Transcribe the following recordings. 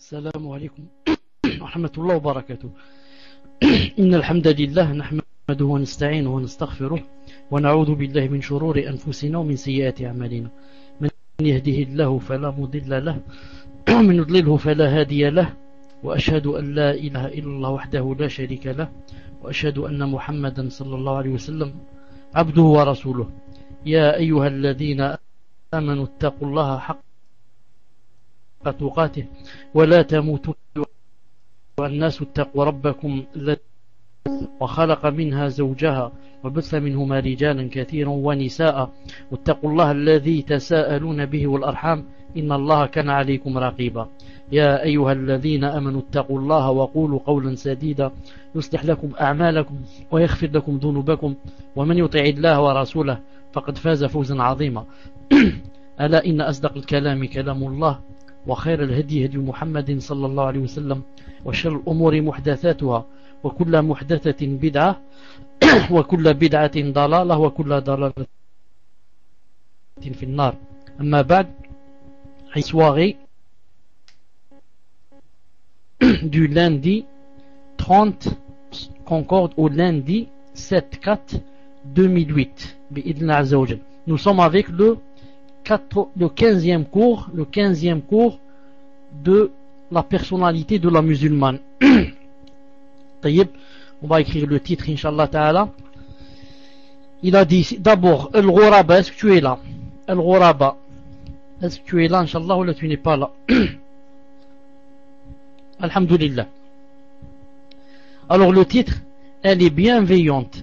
السلام عليكم ورحمة الله وبركاته. إن الحمد لله نحمده ونستعينه ونستغفره ونعوذ بالله من شرور أنفسنا ومن سيئات أعمالنا. من يهده الله فلا مضل له ومن يضلله فلا هادي له، وأشهد أن لا إله إلا الله وحده لا شريك له، وأشهد أن محمدا صلى الله عليه وسلم عبده ورسوله. يا أيها الذين آمنوا اتقوا الله حق تقاته ولا تموتن والناس اتقوا ربكم الذي وخلق منها زوجها وبث منهما رجالا كثيرا ونساء، واتقوا الله الذي تساءلون به والأرحام إن الله كان عليكم رقيبا. يا أيها الذين آمنوا اتقوا الله وقولوا قولا سديدا يصلح لكم أعمالكم ويغفر لكم ذنوبكم، ومن يطع الله ورسوله فقد فاز فوزا عظيما. ألا إن أصدق الكلام كلام الله، وخير الهدي هدي محمد صلى الله عليه وسلم، وشر الأمور محدثاتها، وكل محدثة بدعة وكل بدعة ضلالة وكل ضلالة في النار. أما بعد, soirée du lundi 30 concorde au lundi 7/4/2008. Nous sommes avec le 15e cours de la personnalité de la musulmane. On va écrire le titre, Inch'Allah Ta'ala. Il a dit d'abord Al-Ghuraba, est-ce que tu es là? Al-Ghuraba, est-ce que tu es là, Inch'Allah, ou là tu n'es pas là? Alhamdulillah. Alors le titre, elle est bienveillante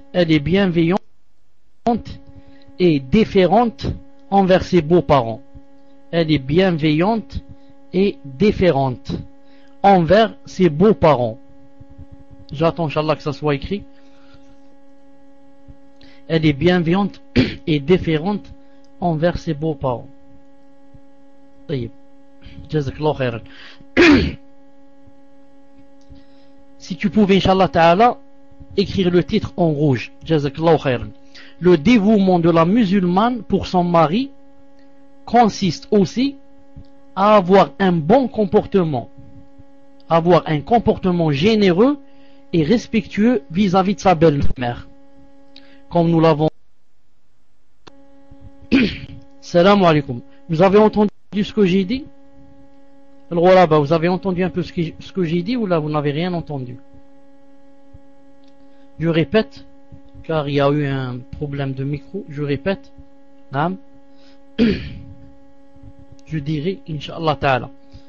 et déférente envers ses beaux-parents. Elle est bienveillante et déférente envers ses beaux-parents. J'attends, Inch'Allah, que ça soit écrit. Elle est bienveillante et déférente envers ses beaux-parents. Jazakallah khairan. Si tu pouvais, Inch'Allah Ta'ala, écrire le titre en rouge. Jazakallah khairan. Le dévouement de la musulmane pour son mari consiste aussi à avoir un bon comportement, avoir un comportement généreux et respectueux vis-à-vis de sa belle-mère. Comme nous l'avons. Salam alaikum. Vous avez entendu ce que j'ai dit? Alors vous avez entendu un peu ce que j'ai dit, ou là vous n'avez rien entendu? Je répète, car il y a eu un problème de micro. Je répète. Naam. Je dirais, Inch'Allah Ta'ala.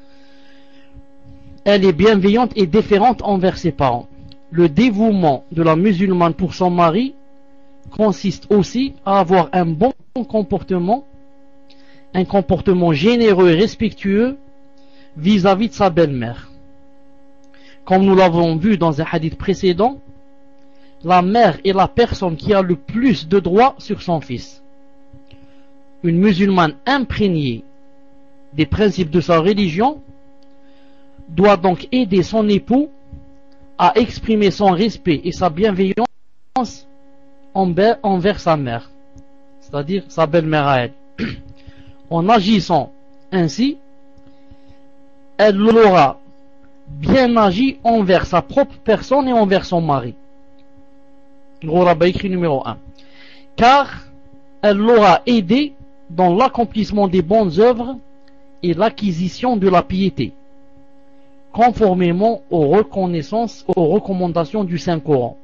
Elle est bienveillante et déférente envers ses parents. Le dévouement de la musulmane pour son mari consiste aussi à avoir un bon comportement, un comportement généreux et respectueux vis-à-vis de sa belle-mère. Comme nous l'avons vu dans un hadith précédent, la mère est la personne qui a le plus de droits sur son fils. Une musulmane imprégnée des principes de sa religion doit donc aider son époux à exprimer son respect et sa bienveillance envers sa mère, c'est-à-dire sa belle-mère à elle. En agissant ainsi, elle l'aura bien agi envers sa propre personne et envers son mari. Écrit numéro 1. Car elle l'aura aidé dans l'accomplissement des bonnes œuvres et l'acquisition de la piété, conformément aux recommandations du Saint-Coran.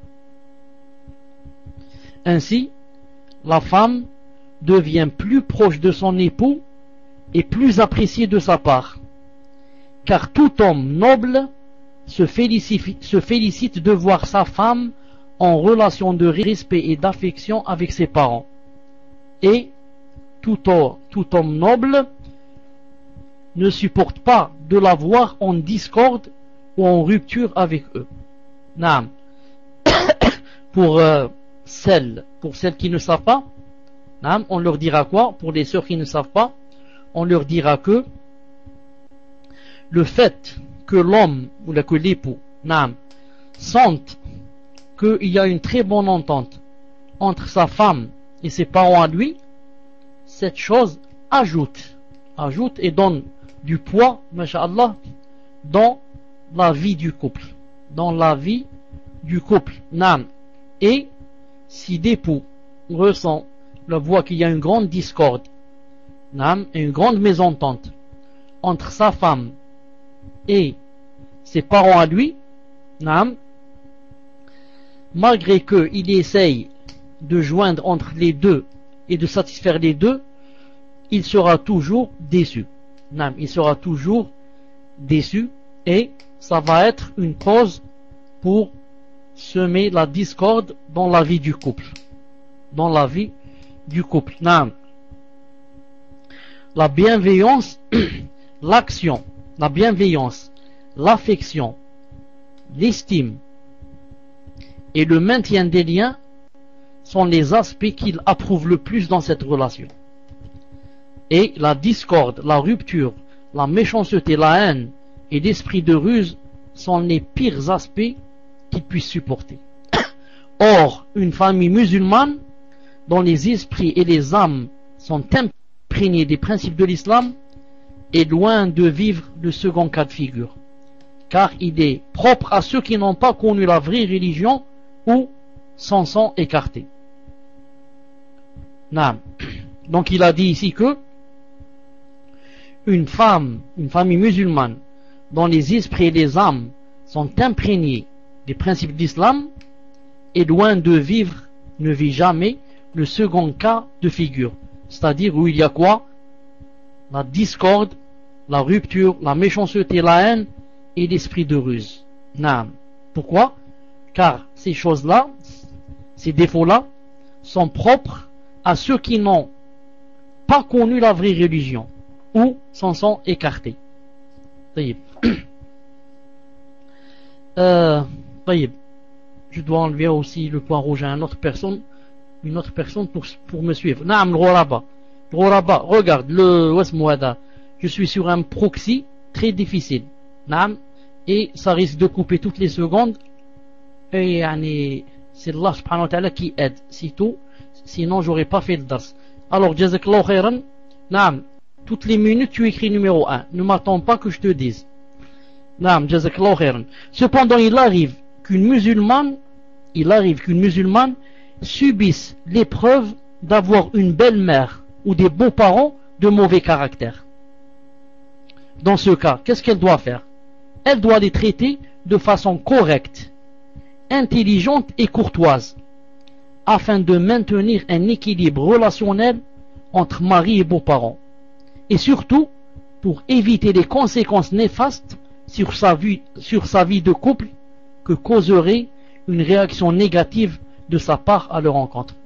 Ainsi, la femme devient plus proche de son époux et plus appréciée de sa part, car tout homme noble se félicite de voir sa femme en relation de respect et d'affection avec ses parents, et tout homme noble ne supporte pas de la voir en discorde ou en rupture avec eux. Naam. Pour celles qui ne savent pas, naam, on leur dira quoi? Pour les sœurs qui ne savent pas, on leur dira que le fait que l'homme ou que l'époux, naam, sente qu'il y a une très bonne entente entre sa femme et ses parents à lui, cette chose ajoute et donne du poids, masha'Allah, dans la vie du couple. Dans la vie du couple. Naam. Et si l'époux ressent, voit qu'il y a une grande discorde, naam, et une grande mésentente entre sa femme et ses parents à lui, naam, malgré qu'il essaye de joindre entre les deux et de satisfaire les deux, il sera toujours déçu. Naam, il sera toujours déçu et ça va être une cause pour semer la discorde dans la vie du couple. Dans la vie du couple. Naam. La bienveillance, l'action, la bienveillance, l'affection, l'estime et le maintien des liens sont les aspects qu'il approuve le plus dans cette relation. Et la discorde, la rupture, la méchanceté, la haine et l'esprit de ruse sont les pires aspects qu'il puisse supporter. Or, une famille musulmane dont les esprits et les âmes sont imprégnés des principes de l'islam est loin de vivre le second cas de figure, car il est propre à ceux qui n'ont pas connu la vraie religion ou s'en sont écartés. Donc il a dit ici que une famille musulmane dont les esprits et les âmes sont imprégnés des principes d'islam est loin de vivre, ne vit jamais le second cas de figure, c'est-à-dire où il y a quoi? La discorde, la rupture, la méchanceté, la haine et l'esprit de ruse. Pourquoi? Car ces choses-là, ces défauts-là, sont propres à ceux qui n'ont pas connu la vraie religion ou s'en sont écartés. Je dois enlever aussi le point rouge à une autre personne pour me suivre. Naam, le Ghoraba, regarde, je suis sur un proxy très difficile. Naam, et ça risque de couper toutes les secondes. Et c'est Allah subhanahu wa ta'ala qui aide, c'est tout. Sinon, j'aurais pas fait le dars. Alors, jazakallahu khairan. Naam, toutes les minutes, tu écris numéro 1. Ne m'attends pas que je te dise. Naam, jazakallahu khairan. Cependant, il arrive qu'une musulmane subisse l'épreuve d'avoir une belle-mère ou des beaux-parents de mauvais caractère. Dans ce cas, qu'est-ce qu'elle doit faire? Elle doit les traiter de façon correcte, intelligente et courtoise, afin de maintenir un équilibre relationnel entre mari et beaux-parents, et surtout pour éviter les conséquences néfastes sur sa vie de couple que causerait une réaction négative de sa part à leur rencontre.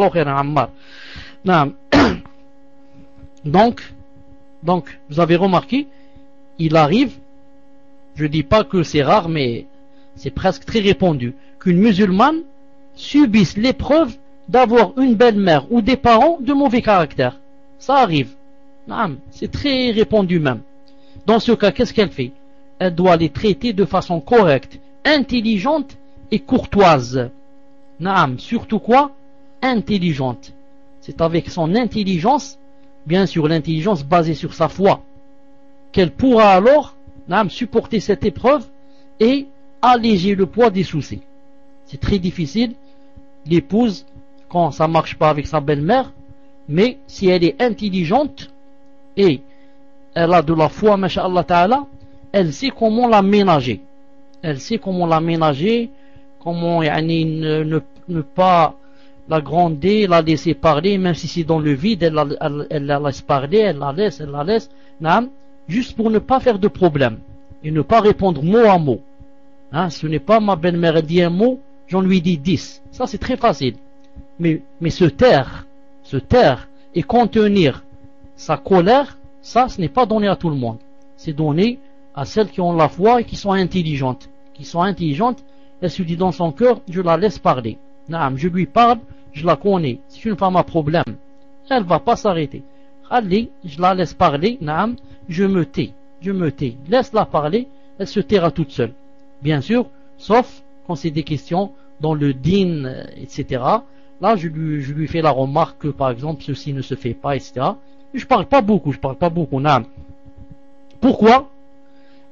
Donc, vous avez remarqué, il arrive, je dis pas que c'est rare, mais c'est presque très répandu, qu'une musulmane subisse l'épreuve d'avoir une belle-mère ou des parents de mauvais caractère. Ça arrive. C'est très répandu même. Dans ce cas, qu'est-ce qu'elle fait? Elle doit les traiter de façon correcte, intelligente et courtoise. Surtout quoi? Intelligente. C'est avec son intelligence, bien sûr l'intelligence basée sur sa foi, qu'elle pourra alors supporter cette épreuve et alléger le poids des soucis. C'est très difficile, l'épouse, quand ça marche pas avec sa belle-mère, mais si elle est intelligente et elle a de la foi, masha'Allah ta'ala, elle sait comment la ménager. Elle sait comment la ménager, comment ne pas la gronder, la laisser parler, même si c'est dans le vide, elle la laisse parler, elle la laisse, juste pour ne pas faire de problème et ne pas répondre mot à mot. Ce n'est pas ma belle-mère, elle dit un mot, j'en lui dis 10. Ça c'est très facile. Mais se taire et contenir sa colère, ça ce n'est pas donné à tout le monde. C'est donné à celles qui ont la foi et qui sont intelligentes. Elle se dit dans son cœur, je la laisse parler. Je lui parle, je la connais. C'est une femme à problème. Elle va pas s'arrêter. Allez, je la laisse parler. Je me tais. Laisse-la parler. Elle se taira toute seule. Bien sûr, sauf quand c'est des questions dans le din, etc. Là, je lui fais la remarque que, par exemple, ceci ne se fait pas, etc. Je parle pas beaucoup. Pourquoi?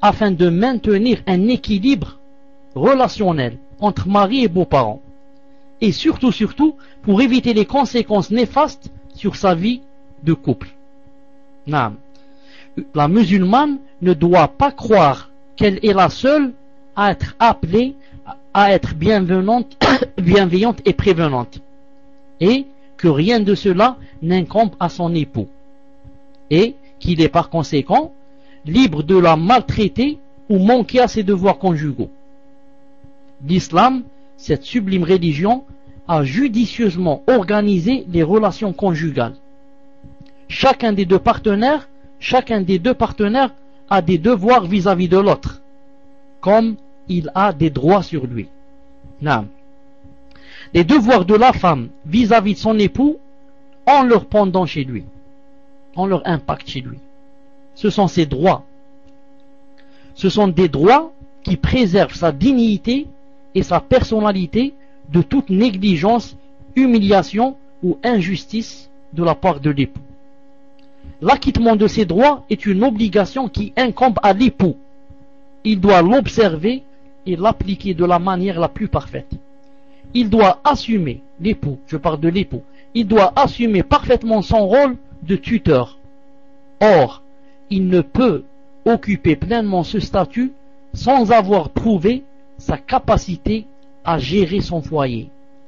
afin de maintenir un équilibre relationnel entre mari et beaux-parents. Et surtout, pour éviter les conséquences néfastes sur sa vie de couple. Non. La musulmane ne doit pas croire qu'elle est la seule à être appelée à être bienveillante et prévenante, et que rien de cela n'incombe à son époux, et qu'il est par conséquent libre de la maltraiter ou manquer à ses devoirs conjugaux. L'islam, cette sublime religion, a judicieusement organisé les relations conjugales. Chacun des deux partenaires a des devoirs vis-à-vis de l'autre, comme il a des droits sur lui. Non. Les devoirs de la femme vis-à-vis de son époux ont leur pendant chez lui, ont leur impact chez lui. Ce sont ses droits. Ce sont des droits qui préservent sa dignité et sa personnalité de toute négligence, humiliation ou injustice de la part de l'époux. L'acquittement de ces droits est une obligation qui incombe à l'époux. Il doit l'observer et l'appliquer de la manière la plus parfaite. Il doit assumer, l'époux, je parle de l'époux, il doit assumer parfaitement son rôle de tuteur. Or, il ne peut occuper pleinement ce statut sans avoir prouvé sa capacité à gérer son foyer,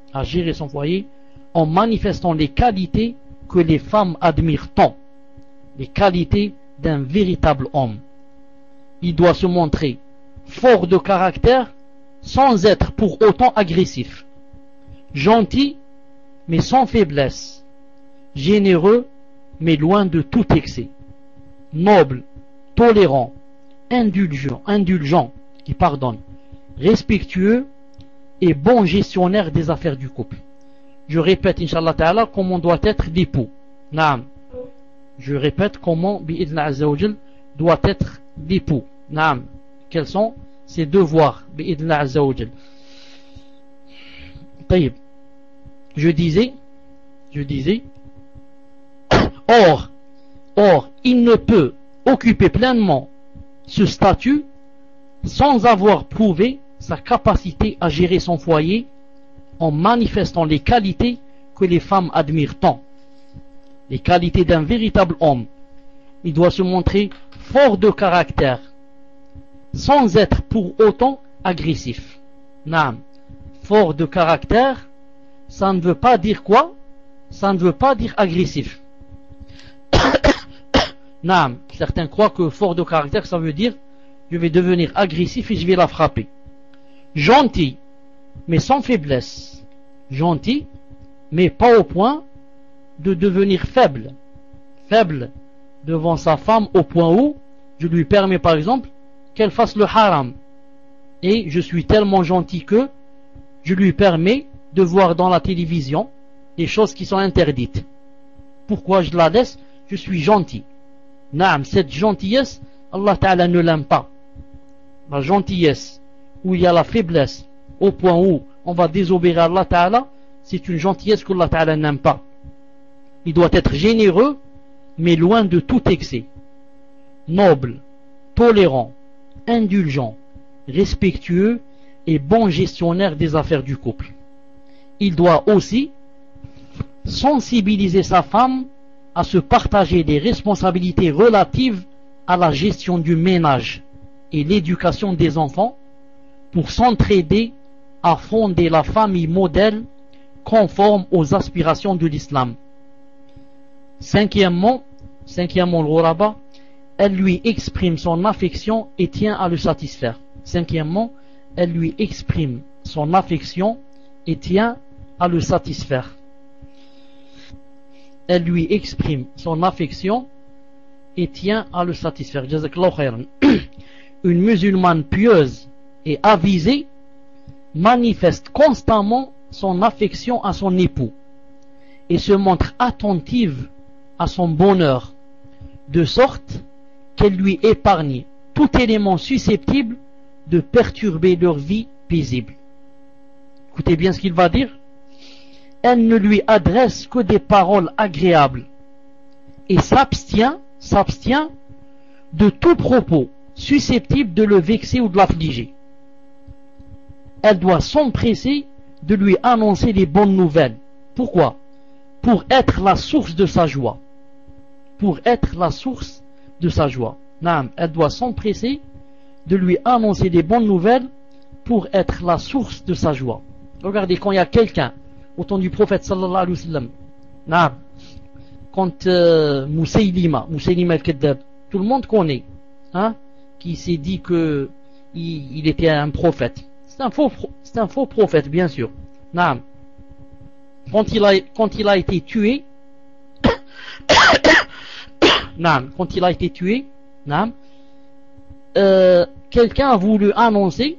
en manifestant les qualités que les femmes admirent tant, les qualités d'un véritable homme. Il doit se montrer fort de caractère sans être pour autant agressif, gentil mais sans faiblesse, généreux mais loin de tout excès, noble, tolérant, indulgent, qui pardonne, respectueux et bon gestionnaire des affaires du couple. Je répète, Inch'Allah Ta'ala, comment doit être l'époux. Naam. Je répète comment, bi'idna Azzawajal, doit être l'époux. Naam. Quels sont ses devoirs, bi'idna Azzawajal. Taïb. Je disais, or, il ne peut occuper pleinement ce statut sans avoir prouvé sa capacité à gérer son foyer en manifestant les qualités que les femmes admirent tant, les qualités d'un véritable homme. Il doit se montrer fort de caractère sans être pour autant agressif. Naam. Fort de caractère, ça ne veut pas dire quoi? Ça ne veut pas dire agressif. Naam. Certains croient que fort de caractère, ça veut dire je vais devenir agressif et je vais la frapper. Gentil, mais sans faiblesse. Gentil, mais pas au point de devenir faible. Faible devant sa femme au point où je lui permets par exemple qu'elle fasse le haram. Et je suis tellement gentil que je lui permets de voir dans la télévision des choses qui sont interdites. Pourquoi je la laisse? Je suis gentil. Naam, cette gentillesse, Allah Ta'ala ne l'aime pas. La gentillesse où il y a la faiblesse au point où on va désobéir à Allah Ta'ala, c'est une gentillesse qu'Allah Ta'ala n'aime pas. Il doit être généreux mais loin de tout excès, noble, tolérant, indulgent, respectueux et bon gestionnaire des affaires du couple. Il doit aussi sensibiliser sa femme à se partager des responsabilités relatives à la gestion du ménage et l'éducation des enfants pour s'entraider à fonder la famille modèle conforme aux aspirations de l'islam. Cinquièmement, le ghuraba, elle lui exprime son affection et tient à le satisfaire. Cinquièmement, elle lui exprime son affection et tient à le satisfaire. Elle lui exprime son affection et tient à le satisfaire. Jazakallahu khairan. Une musulmane pieuse et avisée manifeste constamment son affection à son époux et se montre attentive à son bonheur, de sorte qu'elle lui épargne tout élément susceptible de perturber leur vie paisible. Écoutez bien ce qu'il va dire. Elle ne lui adresse que des paroles agréables et s'abstient de tout propos susceptible de le vexer ou de l'affliger. Elle doit s'empresser de lui annoncer les bonnes nouvelles. Pourquoi? Pour être la source de sa joie. Pour être la source de sa joie. Naam, elle doit s'empresser de lui annoncer les bonnes nouvelles pour être la source de sa joie. Regardez, quand il y a quelqu'un, au temps du prophète sallallahu alayhi wa sallam, naam, quand Moussaylima al-Kaddab, tout le monde connaît, hein, qui s'est dit que il était un prophète. C'est un faux prophète, bien sûr. Naam. Quand il a été tué, naam, quand il a été tué, naam, quelqu'un a voulu annoncer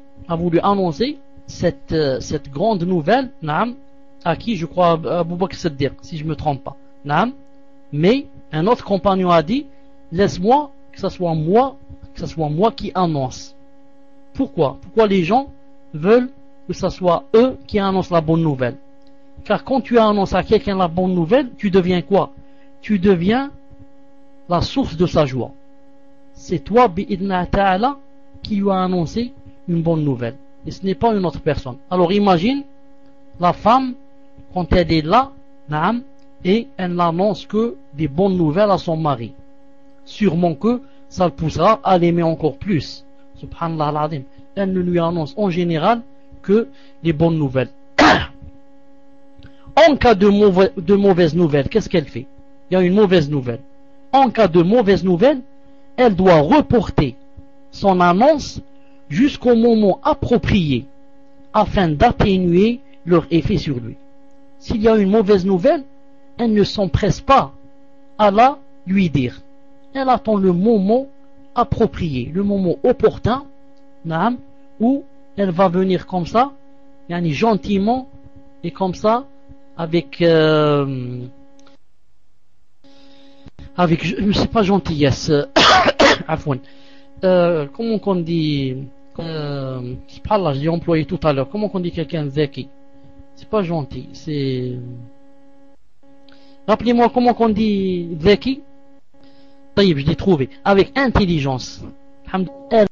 cette grande nouvelle, naam, à qui, je crois, Abu Bakr Siddiq, si je me trompe pas, naam. Mais un autre compagnon a dit, laisse-moi que ce soit moi qui annonce. Pourquoi les gens veulent que ce soit eux qui annoncent la bonne nouvelle? Car quand tu annonces à quelqu'un la bonne nouvelle, tu deviens quoi? Tu deviens la source de sa joie. C'est toi, bi'idna ta'ala, qui lui a annoncé une bonne nouvelle. Et ce n'est pas une autre personne. Alors imagine la femme, quand elle est là, naam, et elle n'annonce que des bonnes nouvelles à son mari. Sûrement que ça le poussera à l'aimer encore plus. Subhanallah al-Azim. Elle ne lui annonce en général que les bonnes nouvelles. En cas de mauvaise nouvelle, qu'est-ce qu'elle fait? Il y a une mauvaise nouvelle. En cas de mauvaise nouvelle, elle doit reporter son annonce jusqu'au moment approprié afin d'atténuer leur effet sur lui. S'il y a une mauvaise nouvelle, elle ne s'empresse pas à la lui dire. Elle attend le moment approprié, le moment opportun, où elle va venir comme ça, gentiment, et comme ça, avec c'est pas gentillesse, afouane. Comment qu'on dit, subhanallah, je l'ai employé tout à l'heure, comment qu'on dit quelqu'un zeki? C'est pas gentil, c'est... Rappelez-moi comment qu'on dit zeki? Taïb, je l'ai trouvé. Avec intelligence. Elle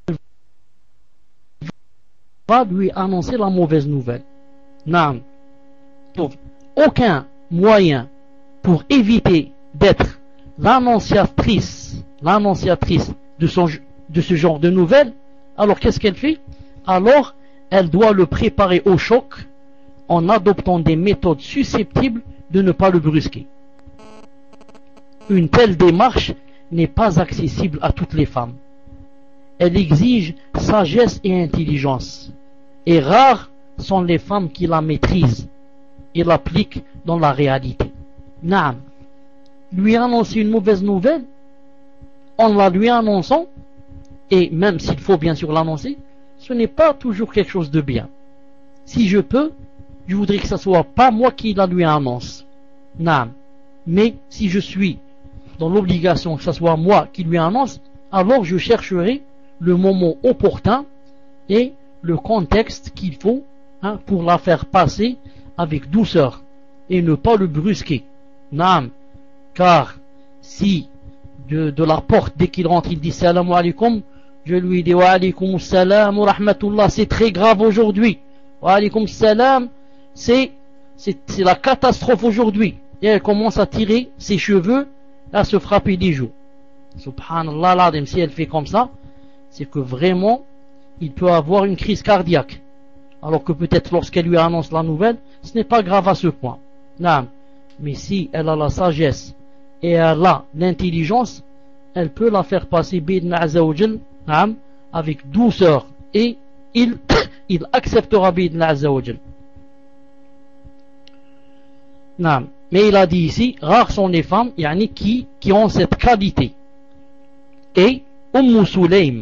va lui annoncer la mauvaise nouvelle. Naam. Aucun moyen pour éviter d'être l'annonciatrice de ce genre de nouvelles. Alors qu'est-ce qu'elle fait? Alors elle doit le préparer au choc en adoptant des méthodes susceptibles de ne pas le brusquer. Une telle démarche n'est pas accessible à toutes les femmes. Elle exige sagesse et intelligence. Et rares sont les femmes qui la maîtrisent et l'appliquent dans la réalité. Naam. Lui annoncer une mauvaise nouvelle, en la lui annonçant, et même s'il faut bien sûr l'annoncer, ce n'est pas toujours quelque chose de bien. Si je peux, je voudrais que ce soit pas moi qui la lui annonce. Naam. Mais si je suis dans l'obligation que ce soit moi qui lui annonce, alors je chercherai le moment opportun et le contexte qu'il faut, pour la faire passer avec douceur et ne pas le brusquer. Naam. Car si de la porte, dès qu'il rentre, il dit salam alaikum, je lui dis wa alaikum salam wa rahmatullah, c'est très grave aujourd'hui. Wa alaikum salam, c'est la catastrophe aujourd'hui. Et elle commence à tirer ses cheveux, à se frapper des joues. Subhanallah l'azim, si elle fait comme ça, c'est que vraiment, il peut avoir une crise cardiaque. Alors que peut-être lorsqu'elle lui annonce la nouvelle, ce n'est pas grave à ce point. Non. Mais si elle a la sagesse et elle a l'intelligence, elle peut la faire passer bidna azawajal, avec douceur, et il acceptera bidna azawajal. Non. Mais il a dit ici, rares sont les femmes qui ont cette qualité. Et Sulaym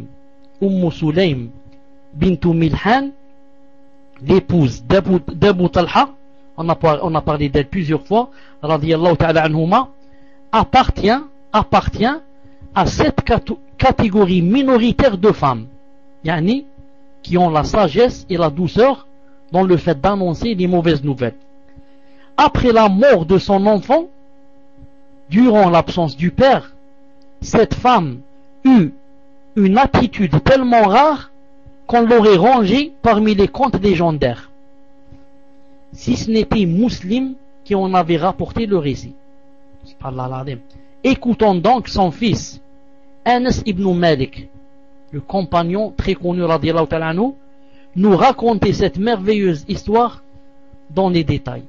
bintu Milhan, l'épouse d'Abu Talha, on a parlé d'elle plusieurs fois, radiyallahu ta'ala anhuma, appartient à cette catégorie minoritaire de femmes, qui ont la sagesse et la douceur dans le fait d'annoncer les mauvaises nouvelles. Après la mort de son enfant, durant l'absence du père, cette femme eut une attitude tellement rare qu'on l'aurait rangée parmi les contes légendaires, si ce n'était Muslim qui en avait rapporté le récit. Écoutons donc son fils, Anas ibn Malik, le compagnon très connu radiyallahu ta'ala anhu, nous raconter cette merveilleuse histoire dans les détails.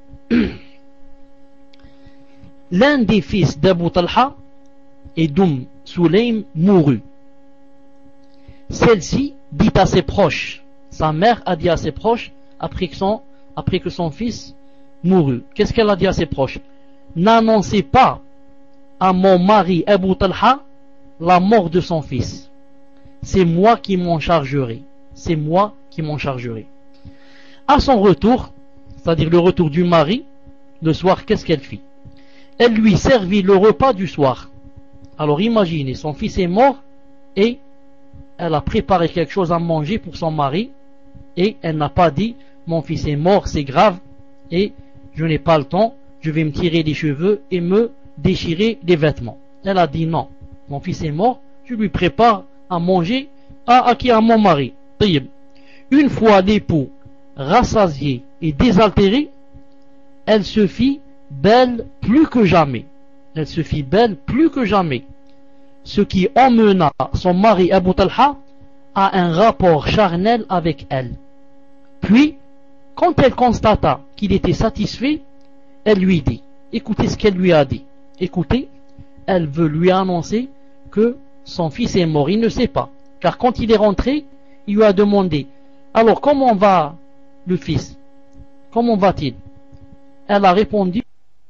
L'un des fils d'Abu Talha et Sulaym mourut. Celle-ci dit à ses proches, sa mère a dit à ses proches, après que son fils mourut, qu'est-ce qu'elle a dit à ses proches? N'annoncez pas à mon mari Abu Talha la mort de son fils. C'est moi qui m'en chargerai. C'est moi qui m'en chargerai. À son retour, c'est-à-dire le retour du mari, le soir, qu'est-ce qu'elle fit? Elle lui servit le repas du soir. Alors imaginez, son fils est mort et elle a préparé quelque chose à manger pour son mari et elle n'a pas dit mon fils est mort, c'est grave et je n'ai pas le temps, je vais me tirer les cheveux et me déchirer les vêtements. Elle a dit non, mon fils est mort, je lui prépare à manger à mon mari. Une fois l'époux rassasié et désaltéré, elle se fit belle plus que jamais. Elle se fit belle plus que jamais. Ce qui emmena son mari Abu Talha à un rapport charnel avec elle. Puis, quand elle constata qu'il était satisfait, elle lui dit, écoutez ce qu'elle lui a dit. Écoutez, elle veut lui annoncer que son fils est mort. Il ne sait pas. Car quand il est rentré, il lui a demandé, alors comment va le fils? Comment va-t-il? Elle a répondu,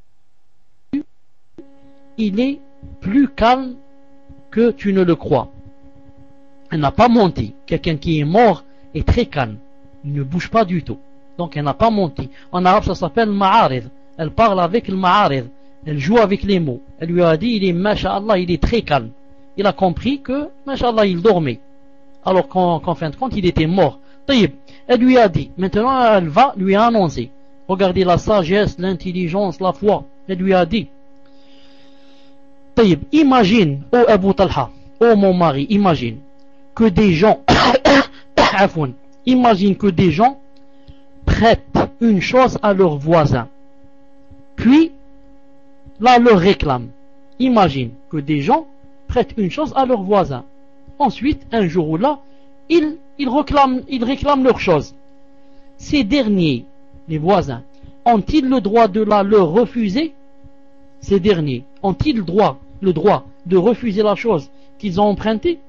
il est plus calme que tu ne le crois. Elle n'a pas menti. Quelqu'un qui est mort est très calme. Il ne bouge pas du tout. Donc elle n'a pas menti. En arabe ça s'appelle ma'arid. Elle parle avec le ma'arid. Elle joue avec les mots. Elle lui a dit, il est masha'Allah, il est très calme. Il a compris que masha'Allah, il dormait. Alors qu'en fin de compte, il était mort. Elle lui a dit, maintenant elle va lui annoncer. Regardez la sagesse, l'intelligence, la foi. Elle lui a dit, imagine, ô Abu Talha, ô mon mari, imagine que des gens imagine que des gens prêtent une chose à leurs voisins, puis là leur réclament. Imagine que des gens prêtent une chose à leurs voisins. Ensuite, un jour ou là, ils réclament leur chose. Ces derniers, les voisins, ont-ils le droit de la leur refuser? Ces derniers ont-ils le droit de refuser la chose qu'ils ont empruntée?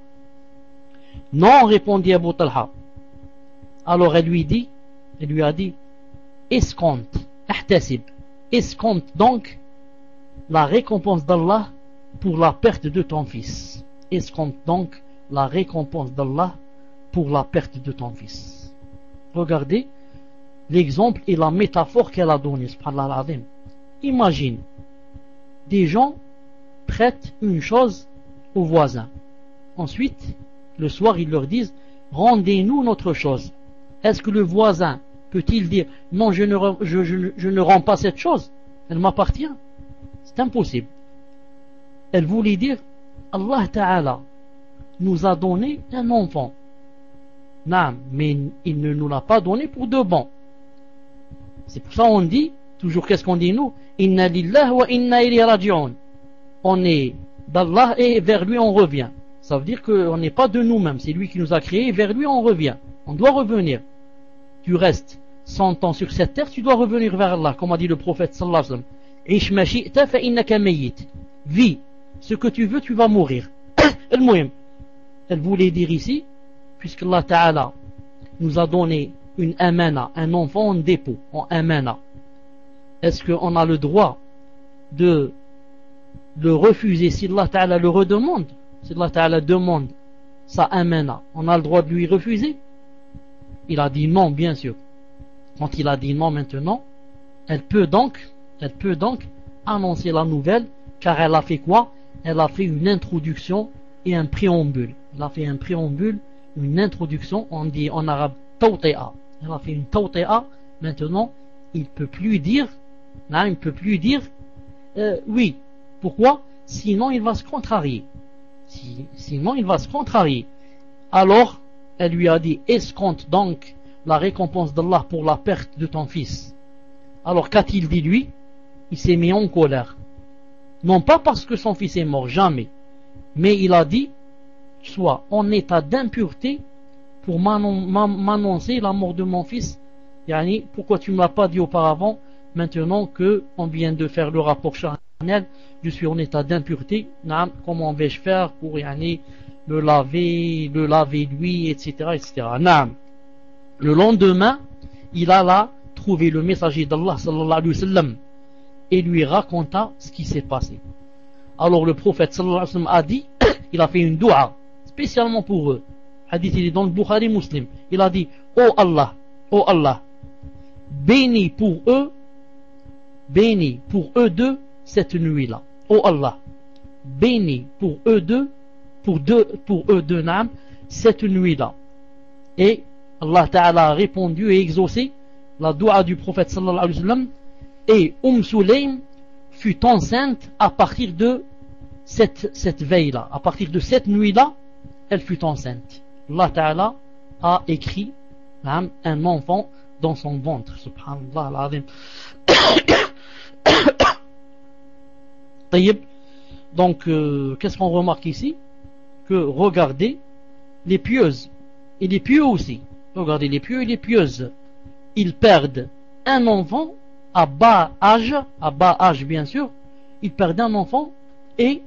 Non, répondit Abu Talha. Alors elle lui a dit, escompte, ihtasib, escompte donc la récompense d'Allah pour la perte de ton fils. Escompte donc la récompense d'Allah pour la perte de ton fils. Regardez l'exemple et la métaphore qu'elle a donnée. Imagine, des gens prêtent une chose aux voisins. Ensuite, le soir, ils leur disent, rendez-nous notre chose. Est-ce que le voisin peut-il dire, non, je ne rends pas cette chose, elle m'appartient? C'est impossible. Elle voulait dire, Allah Ta'ala nous a donné un enfant. Non, mais il ne nous l'a pas donné pour de bon. C'est pour ça qu'on dit, toujours qu'est-ce qu'on dit nous? Inna lillah wa inna ilayhi raji'un. On est d'Allah et vers lui on revient. Ça veut dire qu'on n'est pas de nous-mêmes, c'est lui qui nous a créés et vers lui on revient. On doit revenir. Tu restes 100 ans sur cette terre, tu dois revenir vers Allah, comme a dit le prophète sallallahu alayhi wa sallam. Ish ma shi'ta fa innaka mayyit. Vis ce que tu veux, tu vas mourir. Elle voulait dire ici, puisque Allah Ta'ala nous a donné une amana, un enfant en dépôt, en amana. Est-ce qu'on a le droit de le refuser si Allah Ta'ala le redemande? Si Allah Ta'ala demande sa amana, on a le droit de lui refuser? Il a dit non, bien sûr. Quand il a dit non maintenant, elle peut donc annoncer la nouvelle, car elle a fait quoi? Elle a fait une introduction et un préambule. Elle a fait un préambule, une introduction, on dit en arabe tawti'a. Elle a fait une tawti'a. Maintenant, il ne peut plus dire oui. Pourquoi? Sinon il va se contrarier. Sinon il va se contrarier. Alors, elle lui a dit, escompte donc la récompense d'Allah pour la perte de ton fils. Alors, qu'a-t-il dit lui? Il s'est mis en colère. Non pas parce que son fils est mort, jamais. Mais il a dit, sois en état d'impureté pour m'annoncer la mort de mon fils. Yani, pourquoi tu ne me l'as pas dit auparavant? Maintenant que on vient de faire le rapport charnel, je suis en état d'impureté. Comment vais-je faire pour le laver lui, etc., etc. Le lendemain, il alla trouver le messager d'Allah sallallahu alayhi wa sallam et lui raconta ce qui s'est passé. Alors le prophète sallallahu alayhi wa sallam a dit, il a fait une dua spécialement pour eux. Hadith, il est dans le Bukhari Muslim. Il a dit, oh Allah, bénis pour eux deux cette nuit-là. Oh Allah, bénis pour eux deux cette nuit-là. Et Allah Ta'ala a répondu et exaucé la dua du prophète sallallahu alayhi wa sallam, et Sulaym fut enceinte à partir de cette veille-là, à partir de cette nuit-là, elle fut enceinte. Allah Ta'ala a écrit un enfant dans son ventre. Subhanallah al-Azim. Donc, qu'est-ce qu'on remarque ici? Que regardez les pieuses et les pieux aussi. Regardez les pieux et les pieuses. Ils perdent un enfant à bas âge bien sûr. Ils perdent un enfant et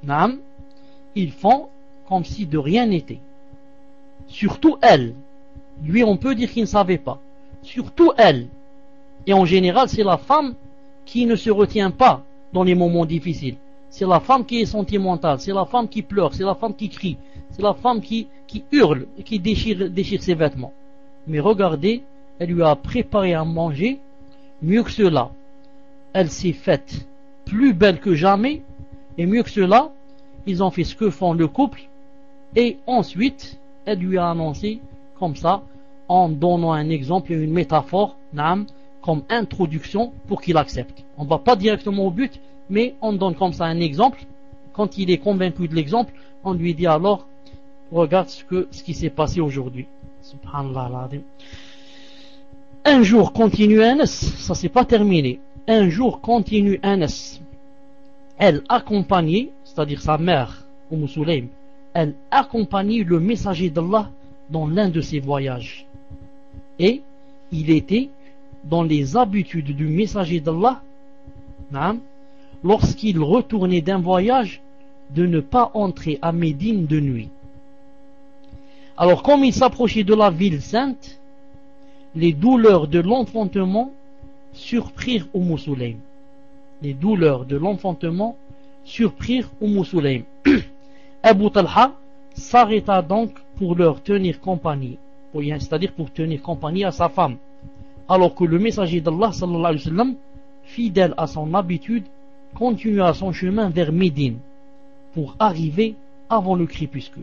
ils font comme si de rien n'était. Surtout elle. Lui, on peut dire qu'il ne savait pas. Surtout elle. Et en général, c'est la femme qui ne se retient pas dans les moments difficiles. C'est la femme qui est sentimentale. C'est la femme qui pleure. C'est la femme qui crie. C'est la femme qui hurle et qui déchire ses vêtements. Mais regardez, elle lui a préparé à manger. Mieux que cela, elle s'est faite plus belle que jamais. Et mieux que cela, ils ont fait ce que font le couple. Et ensuite, elle lui a annoncé comme ça, en donnant un exemple et une métaphore, comme introduction pour qu'il accepte. On ne va pas directement au but, mais on donne comme ça un exemple. Quand il est convaincu de l'exemple, on lui dit alors, regarde ce qui s'est passé aujourd'hui. Subhanallah. Un jour continue Anas, ça c'est pas terminé. Un jour continue Anas. Elle accompagnait, c'est-à-dire sa mère, Sulaym, elle accompagnait le messager d'Allah dans l'un de ses voyages. Et il était dans les habitudes du messager d'Allah, lorsqu'il retournait d'un voyage, de ne pas entrer à Médine de nuit. Alors comme il s'approchait de la ville sainte, les douleurs de l'enfantement surprirent Sulaym. Les douleurs de l'enfantement surprirent Sulaym. Abu Talha s'arrêta donc pour leur tenir compagnie, c'est-à-dire pour tenir compagnie à sa femme, alors que le messager d'Allah sallallahu alayhi wa sallam, fidèle à son habitude, continua son chemin vers Médine pour arriver avant le crépuscule.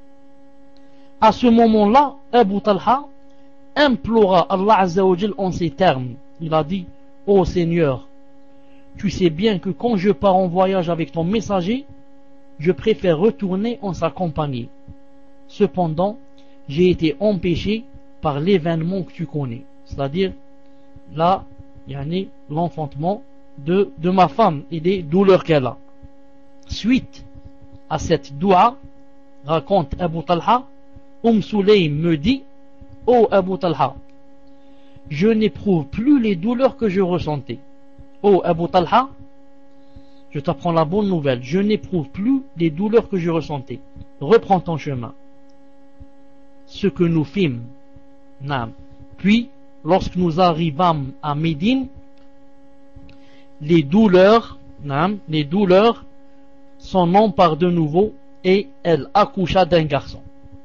À ce moment-là, Abu Talha implora Allah Azza wa Jal en ces termes. Il a dit, ô Seigneur, tu sais bien que quand je pars en voyage avec ton messager, je préfère retourner en sa compagnie. Cependant, j'ai été empêché par l'événement que tu connais, c'est-à-dire là, l'enfantement de ma femme et des douleurs qu'elle a. Suite à cette dua, raconte Abu Talha, Sulaym me dit, ô Abu Talha, je n'éprouve plus les douleurs que je ressentais. Ô Abu Talha, je t'apprends la bonne nouvelle, je n'éprouve plus les douleurs que je ressentais. Reprends ton chemin. Ce que nous fîmes. Puis, lorsque nous arrivâmes à Médine, les douleurs s'en emparent de nouveau et elle accoucha d'un garçon.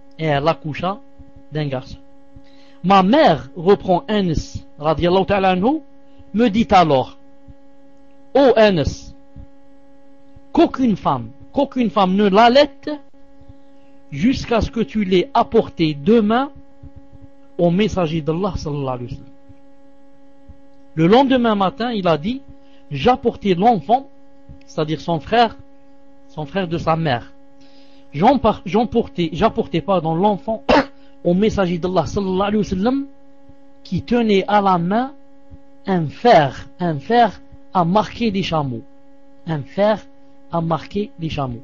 Ma mère, reprend Anas, radiyallahu ta'ala anhu, me dit alors, ô Anas, qu'aucune femme ne l'allaite jusqu'à ce que tu l'aies apporté demain au messager d'Allah sallallahu alayhi wa sallam. Le lendemain matin, il a dit, j'apportai l'enfant, c'est-à-dire son frère de sa mère, j'apportais pardon l'enfant au messager d'Allah sallallahu alayhi wa sallam qui tenait à la main un fer à marquer des chameaux. Un fer à marquer des chameaux.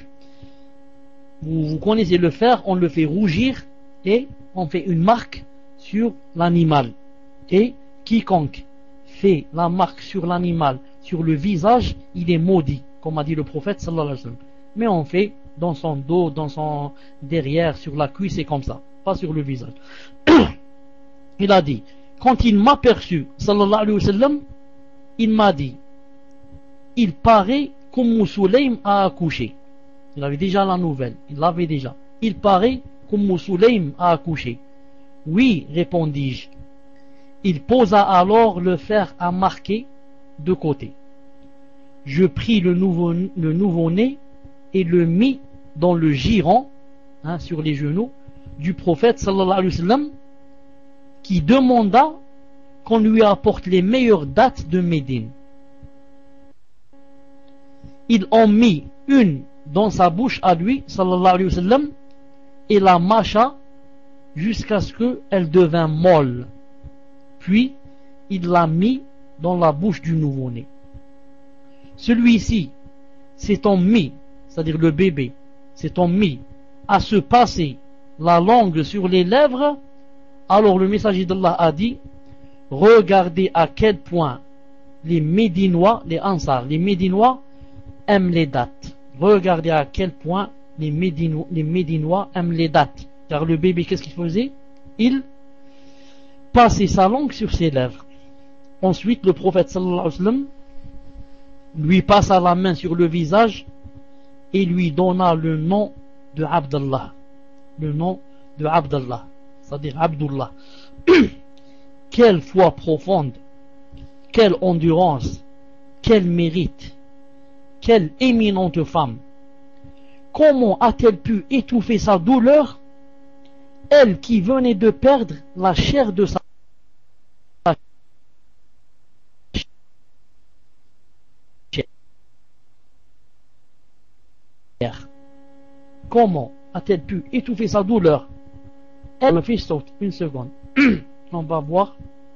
Vous connaissez le fer, on le fait rougir et on fait une marque sur l'animal. Et quiconque fait la marque sur l'animal, sur le visage, il est maudit, comme a dit le prophète sallallahu alayhi wa sallam. Mais on fait dans son dos, dans son derrière, sur la cuisse et comme ça, pas sur le visage. Il a dit, quand il m'a aperçu, sallallahu alayhi wa sallam, il m'a dit, il paraît qu'Umm Sulaym a accouché. Il avait déjà la nouvelle, il l'avait déjà. Il paraît qu'Umm Sulaym a accouché. Oui, répondis-je. Il posa alors le fer à marquer de côté. Je pris le nouveau-né et le mis dans le giron, sur les genoux, du prophète sallallahu alayhi wa sallam, qui demanda qu'on lui apporte les meilleures dattes de Médine. Il en mit une dans sa bouche à lui, sallallahu alayhi wa sallam, et la mâcha jusqu'à ce qu'elle devint molle. Puis, il l'a mis dans la bouche du nouveau-né. Celui-ci s'étant mis, c'est-à-dire le bébé, s'étant mis à se passer la langue sur les lèvres, alors le messager d'Allah a dit, regardez à quel point les Médinois, les Ansar, les Médinois aiment les dates. Regardez à quel point les Médinois aiment les dates. Car le bébé, qu'est-ce qu'il faisait? Il passait sa langue sur ses lèvres. Ensuite, le prophète sallallahu alayhi wa sallam lui passa la main sur le visage et lui donna le nom de Abdallah. Le nom de Abdallah, c'est-à-dire Abdullah. Quelle foi profonde, quelle endurance, quel mérite, quelle éminente femme. Comment a-t-elle pu étouffer sa douleur, elle qui venait de perdre la chair de sa chair? Comment a-t-elle pu étouffer sa douleur? Elle me fait sauter une seconde. On va voir.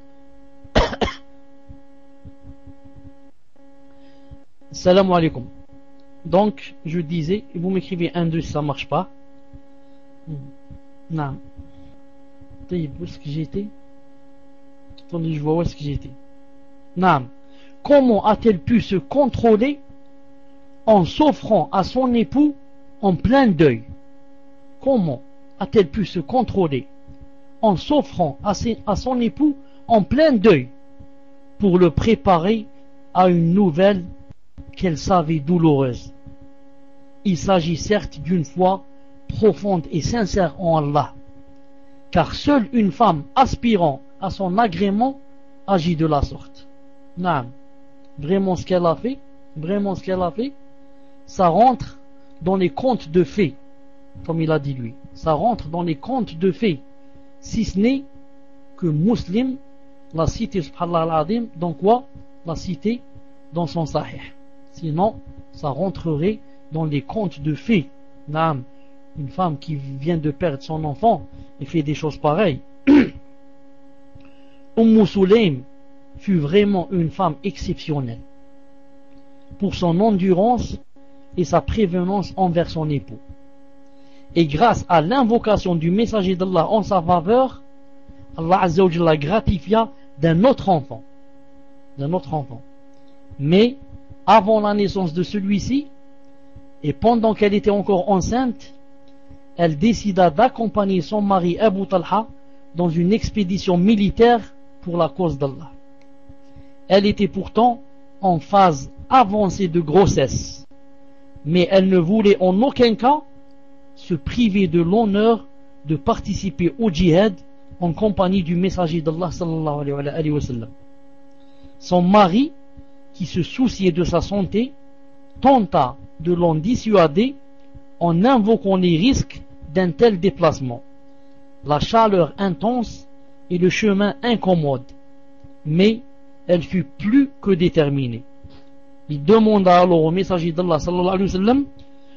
Salam alaikum. Donc, je disais, vous m'écrivez 1, 2 si ça marche pas. Non. Où est-ce que j'étais? Attendez, je vois où est-ce que j'étais. Non. Comment a-t-elle pu se contrôler en s'offrant à son époux en plein deuil? Comment a-t-elle pu se contrôler en s'offrant à son époux en plein deuil pour le préparer à une nouvelle qu'elle savait douloureuse? Il s'agit certes d'une foi profonde et sincère en Allah, car seule une femme aspirant à son agrément agit de la sorte. Non, vraiment ce qu'elle a fait, ça rentre dans les contes de fées, comme il a dit lui. Ça rentre dans les contes de fées, si ce n'est que Muslim l'a cité, subhanallah al-azim, dans quoi? L'a cité dans son sahih. Sinon, ça rentrerait dans les contes de fées. Naam, une femme qui vient de perdre son enfant et fait des choses pareilles. Sulaym fut vraiment une femme exceptionnelle pour son endurance et sa prévenance envers son époux. Et grâce à l'invocation du messager d'Allah en sa faveur, Allah Azza wa Jalla la gratifia d'un autre enfant. Mais avant la naissance de celui-ci, et pendant qu'elle était encore enceinte, elle décida d'accompagner son mari Abu Talha dans une expédition militaire pour la cause d'Allah. Elle était pourtant en phase avancée de grossesse, mais elle ne voulait en aucun cas se priver de l'honneur de participer au djihad en compagnie du messager d'Allah sallallahu alayhi wa sallam. Son mari, qui se souciait de sa santé, tenta de l'en dissuader en invoquant les risques d'un tel déplacement, la chaleur intense et le chemin incommode. Mais elle fut plus que déterminée. Il demanda alors au messager d'Allah sallallahu alayhi wa sallam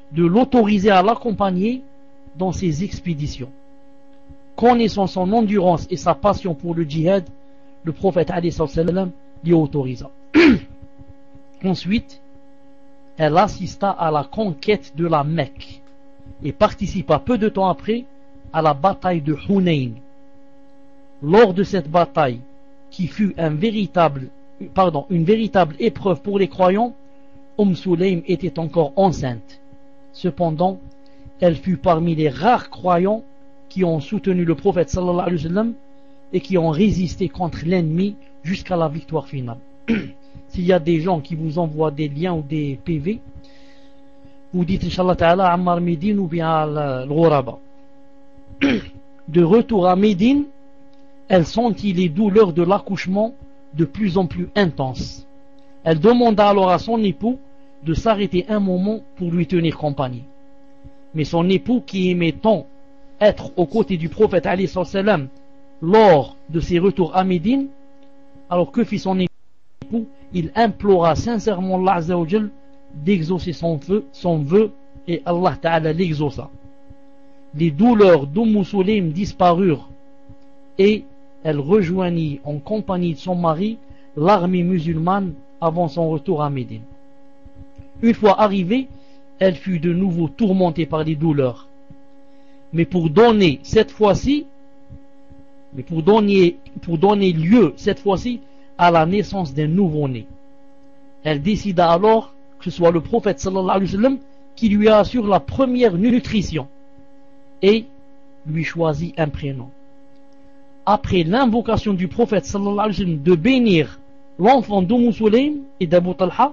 de l'autoriser à l'accompagner dans ses expéditions. Connaissant son endurance et sa passion pour le djihad, le prophète alayhi salam l'y autorisa. Ensuite, elle assista à la conquête de la Mecque et participa peu de temps après à la bataille de Hunayn. Lors de cette bataille, qui fut une véritable épreuve pour les croyants, Sulaym était encore enceinte. Cependant, elle fut parmi les rares croyants qui ont soutenu le prophète sallallahu alayhi wa sallam et qui ont résisté contre l'ennemi jusqu'à la victoire finale. S'il y a des gens qui vous envoient des liens ou des PV, vous dites Inch'Allah Ta'ala Ammar Médine ou bien Al-Ghuraba. De retour à Médine, elle sentit les douleurs de l'accouchement de plus en plus intenses. Elle demanda alors à son époux de s'arrêter un moment pour lui tenir compagnie. Mais son époux, qui aimait tant être aux côtés du prophète alayhi salam lors de ses retours à Médine, alors que fit son époux? Il implora sincèrement Allah Azza wa Jal d'exaucer son vœu, et Allah Ta'ala l'exauça. Les douleurs Sulaym disparurent et elle rejoignit en compagnie de son mari l'armée musulmane avant son retour à Médine. Une fois arrivée, elle fut de nouveau tourmentée par les douleurs. Mais pour donner lieu cette fois-ci à la naissance d'un nouveau-né, elle décida alors que ce soit le prophète sallallahu alayhi wa sallam qui lui assure la première nutrition et lui choisit un prénom. Après l'invocation du prophète sallallahu alayhi wa sallam de bénir l'enfant Sulaym et d'Abu Talha,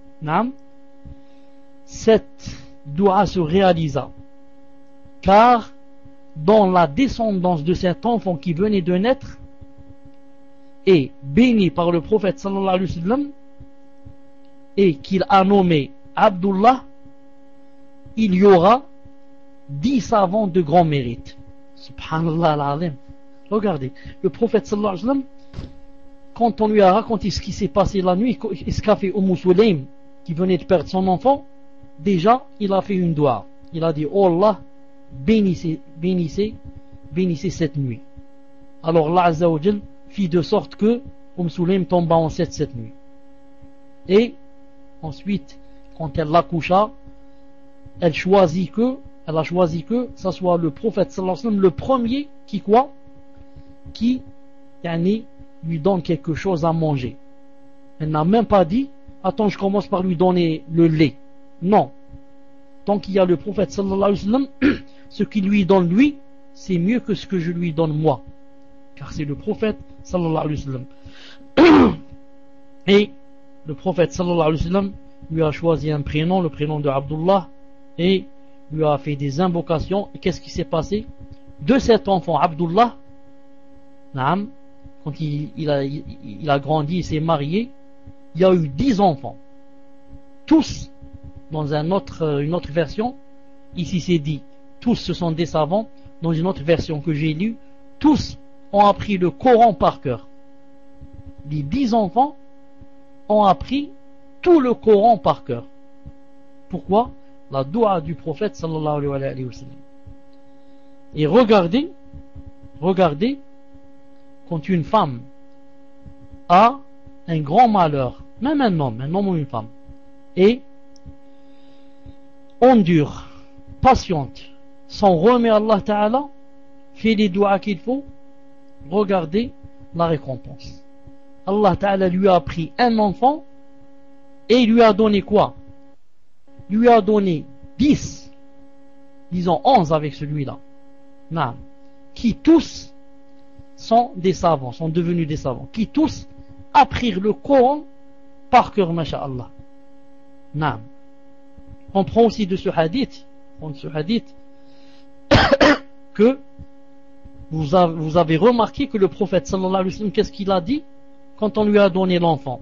cette dua se réalisa, car dans la descendance de cet enfant qui venait de naître et béni par le prophète sallallahu alayhi wa sallam et qu'il a nommé Abdullah, il y aura 10 savants de grand mérite. Subhanallah al-Azim. Regardez, le prophète sallallahu alayhi wa sallam, quand on lui a raconté ce qui s'est passé la nuit et ce qu'a fait Sulaym qui venait de perdre son enfant, déjà il a fait une dua. Il a dit: oh Allah, bénissez cette nuit. Alors Allah Azza wa Jal fit de sorte que Sulaym tomba enceinte cette nuit. Et ensuite, quand elle l'accoucha, elle a choisi que ça soit le prophète sallallahu alayhi wa sallam le premier qui lui donne quelque chose à manger. Elle n'a même pas dit: attends, je commence par lui donner le lait. Non. Tant qu'il y a le prophète sallallahu alayhi wa sallam, ce qu'il lui donne lui, c'est mieux que ce que je lui donne moi. Car c'est le prophète sallallahu alayhi wa sallam. Et le prophète sallallahu alayhi wa sallam lui a choisi un prénom, le prénom de Abdullah, et lui a fait des invocations. Et qu'est-ce qui s'est passé? De cet enfant Abdullah, quand il a grandi, il s'est marié, il y a eu 10 enfants. Tous, dans une autre version, ici c'est dit, tous ce sont des savants. Dans une autre version que j'ai lue, tous ont appris le Coran par cœur. Les 10 enfants ont appris tout le Coran par cœur. Pourquoi? La dua du prophète sallallahu alayhi wa sallam. Et regardez, quand une femme a un grand malheur, même un homme ou une femme, et endure, patiente, s'en remet à Allah Ta'ala, fait les doigts qu'il faut, regardez la récompense. Allah Ta'ala lui a pris un enfant et il lui a donné quoi? Il lui a donné 10, disons 11 avec celui-là, qui tous sont des savants, sont devenus des savants, qui tous apprirent le Coran par cœur, masha'Allah. On prend aussi de ce hadith, que vous avez remarqué que le prophète sallallahu alayhi wa sallam, qu'est-ce qu'il a dit quand on lui a donné l'enfant?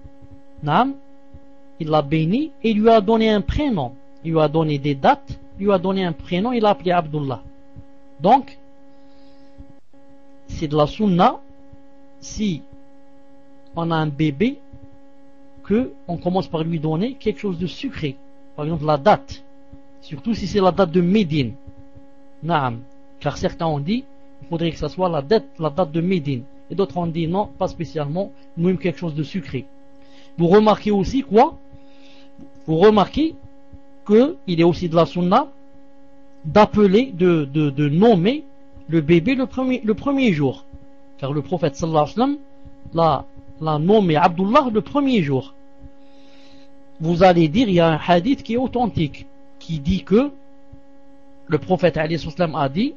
Il l'a béni et il lui a donné un prénom, il lui a donné des dates, il lui a donné un prénom, il l'a appelé Abdullah. Donc c'est de la sunna, si on a un bébé, que on commence par lui donner quelque chose de sucré, par exemple la date. Surtout si c'est la date de Médine. Naam. Car certains ont dit, il faudrait que ça soit la date de Médine. Et d'autres ont dit non, pas spécialement, même quelque chose de sucré. Vous remarquez aussi quoi? Vous remarquez qu'il est aussi de la sunna d'appeler, de nommer le bébé le premier jour. Car le prophète sallallahu alayhi wa sallam l'a nommé Abdullah le premier jour. Vous allez dire, il y a un hadith qui est authentique, qui dit que le prophète alayhi wa sallam a dit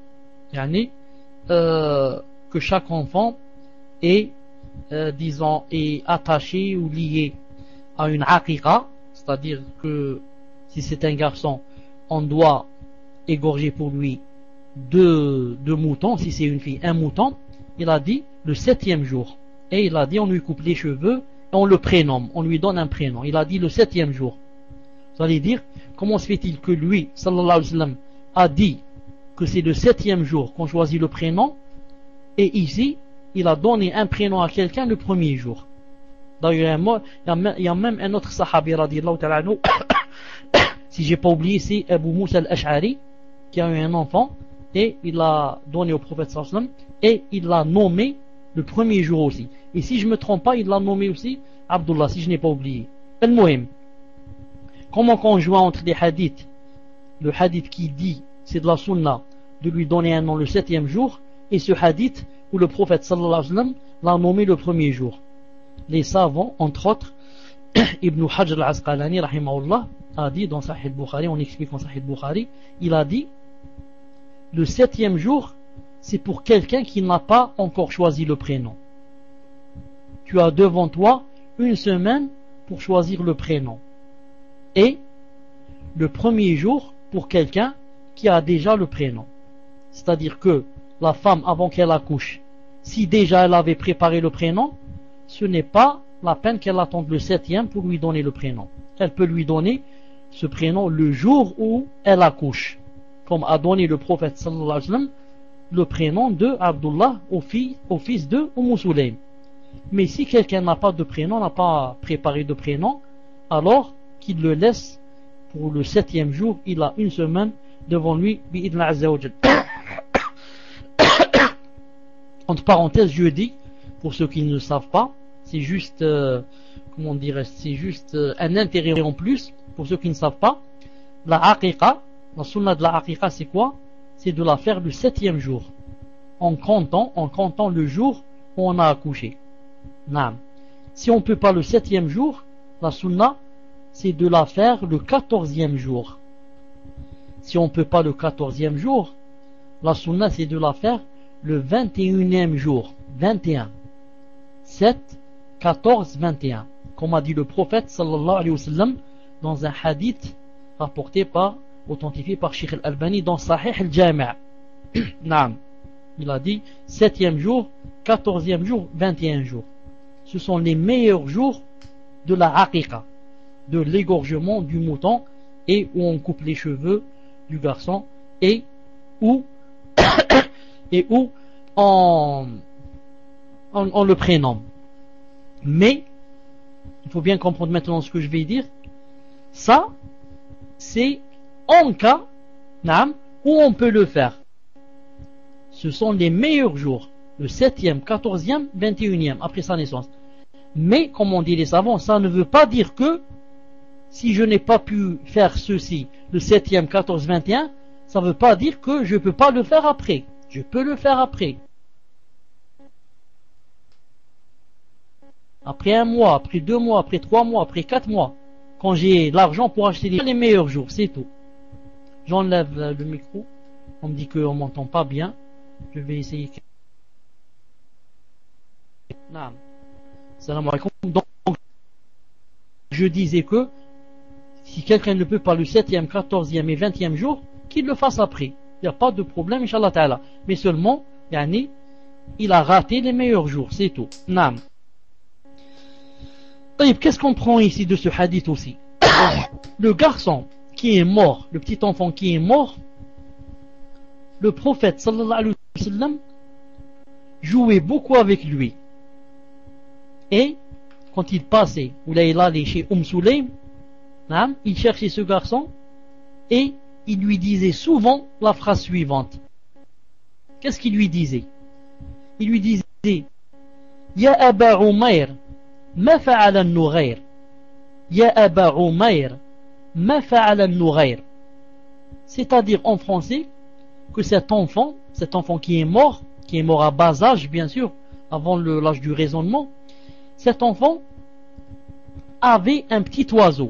que chaque enfant est, disons, est attaché ou lié à une aqiqa, c'est-à-dire que si c'est un garçon, on doit égorger pour lui deux moutons, si c'est une fille, un mouton. Il a dit le 7e jour. Et il a dit, on lui coupe les cheveux et on le prénomme, on lui donne un prénom. Il a dit le 7e jour. Vous allez dire, comment se fait-il que lui, sallallahu alayhi wa sallam, a dit que c'est le 7e jour qu'on choisit le prénom, et ici, il a donné un prénom à quelqu'un le premier jour. D'ailleurs, il y a même un autre sahabi, radiyallahu ta'ala anhu, si j'ai pas oublié, c'est Abu Moussa al-Ash'ari, qui a eu un enfant, et il l'a donné au prophète sallallahu alayhi wa sallam, et il l'a nommé le premier jour aussi. Et si je ne me trompe pas, il l'a nommé aussi Abdullah, si je n'ai pas oublié. Al-Muhim. Comment qu'on joint entre les hadiths, le hadith qui dit, c'est de la sunna, de lui donner un nom le 7e jour, et ce hadith où le prophète sallallahu alayhi wa sallam l'a nommé le premier jour. Les savants, entre autres, Ibn Hajar al-Asqalani, rahimahullah, a dit dans Sahih al-Bukhari, on explique en Sahih al-Bukhari, il a dit, le 7e jour, c'est pour quelqu'un qui n'a pas encore choisi le prénom. Tu as devant toi une semaine pour choisir le prénom. Et le premier jour pour quelqu'un qui a déjà le prénom. C'est-à-dire que la femme, avant qu'elle accouche, si déjà elle avait préparé le prénom, ce n'est pas la peine qu'elle attende le 7e pour lui donner le prénom. Elle peut lui donner ce prénom le jour où elle accouche, comme a donné le prophète sallallahu alayhi wa sallam le prénom de Abdullah au fils de Sulaym. Mais si quelqu'un n'a pas de prénom, n'a pas préparé de prénom, alors qu'il le laisse pour le 7e jour, il a une semaine devant lui, bi'idna azza wa jal. Entre parenthèses, je dis, pour ceux qui ne le savent pas, c'est juste, comment dirais-je, c'est juste un intérêt en plus, pour ceux qui ne savent pas, la aqiqa, la sunna de la aqiqa, c'est quoi? C'est de la faire le 7e jour, en comptant le jour où on a accouché. Naam. Si on ne peut pas le 7e jour, la sunna, c'est de la faire le 14e jour. Si on ne peut pas le 14e jour, la sunna, c'est de la faire le 21e jour. 21. 7, 14, 21. Comme a dit le prophète, sallallahu alayhi wa sallam, dans un hadith authentifié par Sheikh al-Albani dans Sahih al-Jami'. Naam. Il a dit 7e jour, 14e jour, 21 jours. Ce sont les meilleurs jours de la aqiqa, de l'égorgement du mouton, et où on coupe les cheveux du garçon, et où on le prénomme. Mais il faut bien comprendre maintenant ce que je vais dire. Ça, c'est en cas où on peut le faire. Ce sont les meilleurs jours, le 7e, 14e, 21e, après sa naissance. Mais, comme on dit les savants, ça ne veut pas dire que si je n'ai pas pu faire ceci, le 7e, 14, 21, ça ne veut pas dire que je ne peux pas le faire après. Je peux le faire après. Après 1 mois, après 2 mois, après 3 mois, après 4 mois, quand j'ai l'argent pour acheter les meilleurs jours, c'est tout. J'enlève le micro. On me dit qu'on ne m'entend pas bien. Je vais essayer. Naam. Salam alaikum. Donc, je disais que si quelqu'un ne peut pas le 7e, 14e et 20e jour, qu'il le fasse après. Il n'y a pas de problème, Inch'Allah Ta'ala. Mais seulement, il a raté les meilleurs jours, c'est tout. Naam. Qu'est-ce qu'on prend ici de ce hadith aussi? Le garçon qui est mort, le petit enfant qui est mort, le prophète sallallahu alayhi wa sallam jouait beaucoup avec lui. Et quand il passait, ou là il allait chez Sulaym, il cherchait ce garçon et il lui disait souvent la phrase suivante. Qu'est-ce qu'il lui disait? Il lui disait Ya Aba Umayr, ma fa'ala an-Nughayr. Ya Aba Umayr, ma fa'ala an-Nughayr. C'est-à-dire en français que cet enfant qui est mort à bas âge bien sûr, avant l'âge du raisonnement, cet enfant avait un petit oiseau.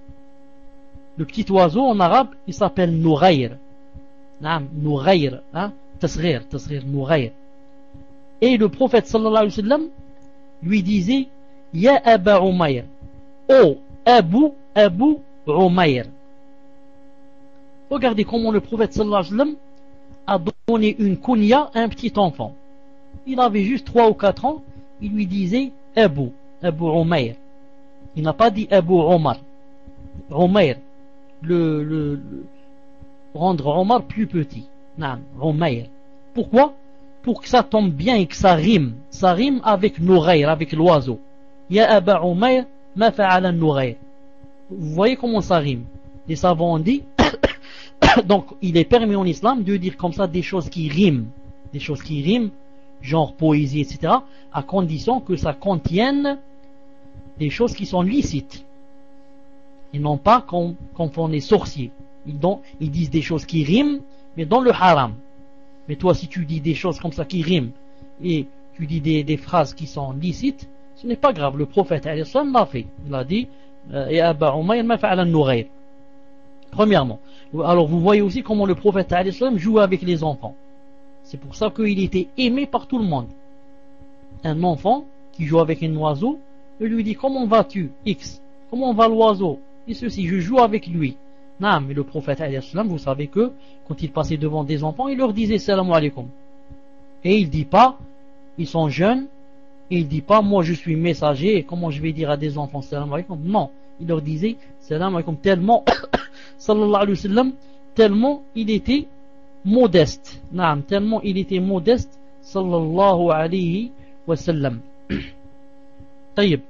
Le petit oiseau en arabe, il s'appelle Nughayr. Nughayr, hein? Tasghir, Nughayr. Et le prophète sallallahu alayhi wa sallam lui disait Ya Aba Umayr, oh Abu Umayr. Regardez comment le prophète sallallahu alayhi wa sallam a donné une kunya à un petit enfant. Il avait juste 3 ou 4 ans, il lui disait Abu Umayr. Il n'a pas dit Abu Omar. Umayr, le rendre Omar plus petit. Umayr. Pourquoi? Pour que ça tombe bien et que ça rime. Ça rime avec Nughayr, avec l'oiseau. Ya Aba Umayr, ma fa'ala Nughayr. Vous voyez comment ça rime? Les savants ont dit donc il est permis en islam de dire comme ça des choses qui riment. Des choses qui riment, genre poésie, etc. à condition que ça contienne des choses qui sont licites. Et non pas qu'on font les sorciers. Ils disent des choses qui riment, mais dans le haram. Mais toi, si tu dis des choses comme ça qui riment, et tu dis des phrases qui sont licites, ce n'est pas grave. Le prophète l'a fait. Il a dit Ya Aba Umayr ma fa'ala an-Nughayr. Premièrement. Alors vous voyez aussi comment le prophète jouait avec les enfants. C'est pour ça qu'il était aimé par tout le monde. Un enfant qui joue avec un oiseau, il lui dit comment vas-tu X? Comment va l'oiseau? Et ceci, je joue avec lui. Non, mais le prophète vous savez que quand il passait devant des enfants, il leur disait salam alaikum. Et il dit pas, ils sont jeunes, et il dit pas moi je suis messager, et comment je vais dire à des enfants salam alaikum? Non, il leur disait salam alaikum tellement sallallahu alayhi wa sallam, tellement il était modeste. Naam, tellement il était modeste sallallahu alayhi wa sallam. Taïb.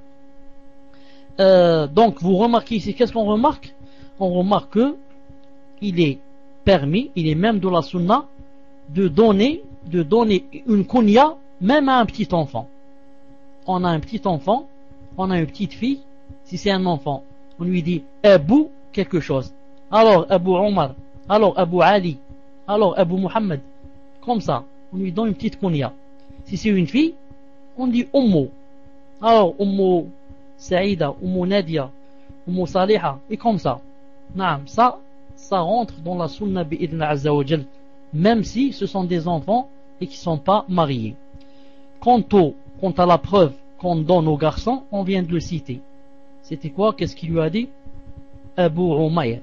Donc vous remarquez ici, qu'est-ce qu'on remarque? On remarque que il est permis, il est même de la sunna de donner une kunya même à un petit enfant. On a un petit enfant, on a une petite fille, si c'est un enfant, on lui dit Abu quelque chose. Alors Abu Omar, alors Abu Ali, alors Abu Muhammad, comme ça, on lui donne une petite kunya. Si c'est une fille, on dit Ummu. Alors Ummu Saïda, Ummu Nadia, Ummu Saliha, et comme ça. Naam, ça rentre dans la sunna bi'idna azza wa jal, même si ce sont des enfants et qui ne sont pas mariés. Quant à la preuve qu'on donne aux garçons, on vient de le citer. C'était quoi? Qu'est-ce qu'il lui a dit? Abu Umayr.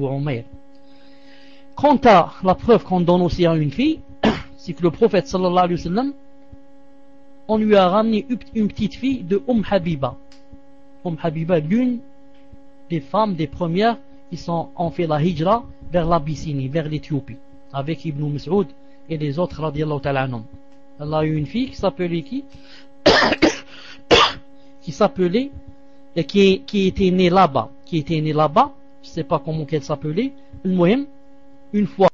Quant à la preuve qu'on donne aussi à une fille, c'est que le prophète sallallahu alayhi wa sallam, on lui a ramené une petite fille de Habiba. Habiba, l'une des femmes des premières qui ont fait la hijra vers l'Abyssinie, vers l'Éthiopie, avec Ibn Mas'ud et les autres radiyallahu ta'ala anhum. Elle a eu une fille qui s'appelait qui s'appelait et qui était née là-bas, je sais pas comment qu'elle s'appelait. Une fois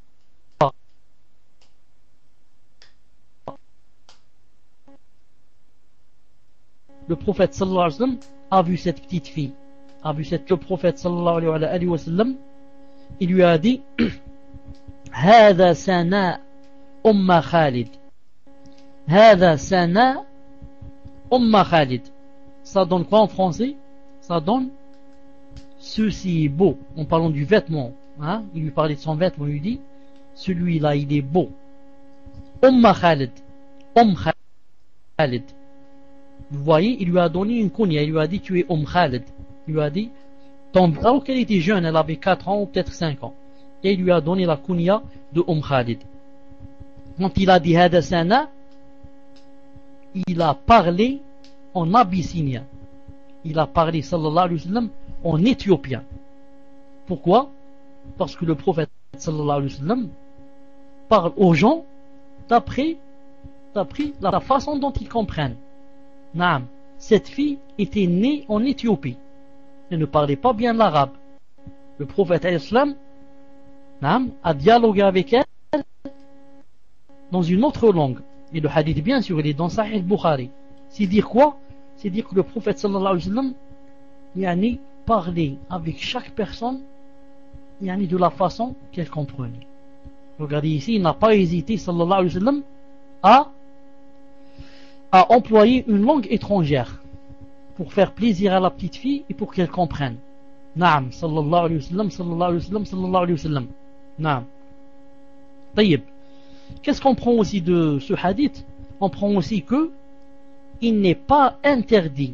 le prophète sallallahu alayhi wa sallam a vu cette petite fille, le prophète sallallahu alayhi wa sallam, il lui a dit هذا سناء أم خالد. هذا سناء أم خالد. Ça donne quoi en français? Ça donne ceci est beau, en parlant du vêtement, hein? Il lui parlait de son vêtement, il lui dit celui-là il est beau. Khalid. Khalid. Vous voyez, il lui a donné une kunya, il lui a dit tu es Khalid. Il lui a dit, alors qu'elle était jeune, elle avait 4 ans ou peut-être 5 ans. Et il lui a donné la kunya de Khalid. Quand il a dit Hada Sana, il a parlé en abyssinien. Il a parlé, sallallahu alayhi wa sallam, en éthiopien. Pourquoi? Parce que le prophète, sallallahu alayhi wa sallam, parle aux gens d'après la façon dont ils comprennent. Naam, cette fille était née en Éthiopie. Elle ne parlait pas bien l'arabe. Le prophète islam naam, à dialoguer avec elle dans une autre langue. Et le hadith, bien sûr, il est dans Sahih Bukhari. C'est dire quoi? C'est dire que le prophète sallallahu alayhi wa sallam yani, parlait avec chaque personne yani, de la façon qu'elle comprenait. Regardez ici, il n'a pas hésité sallallahu alayhi wa sallam à employer une langue étrangère pour faire plaisir à la petite fille et pour qu'elle comprenne. Naam, sallallahu alayhi wa sallam, sallallahu alayhi wa sallam, sallallahu alayhi wa sallam. Naam. Taïb. Qu'est-ce qu'on prend aussi de ce hadith? On prend aussi que il n'est pas interdit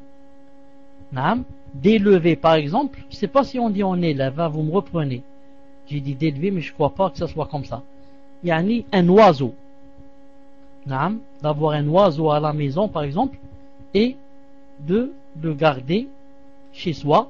d'élever, par exemple, je ne sais pas si on dit on élève, hein, vous me reprenez. J'ai dit d'élever, mais je ne crois pas que ça soit comme ça. Yani un oiseau. D'avoir un oiseau à la maison, par exemple, et de le garder chez soi.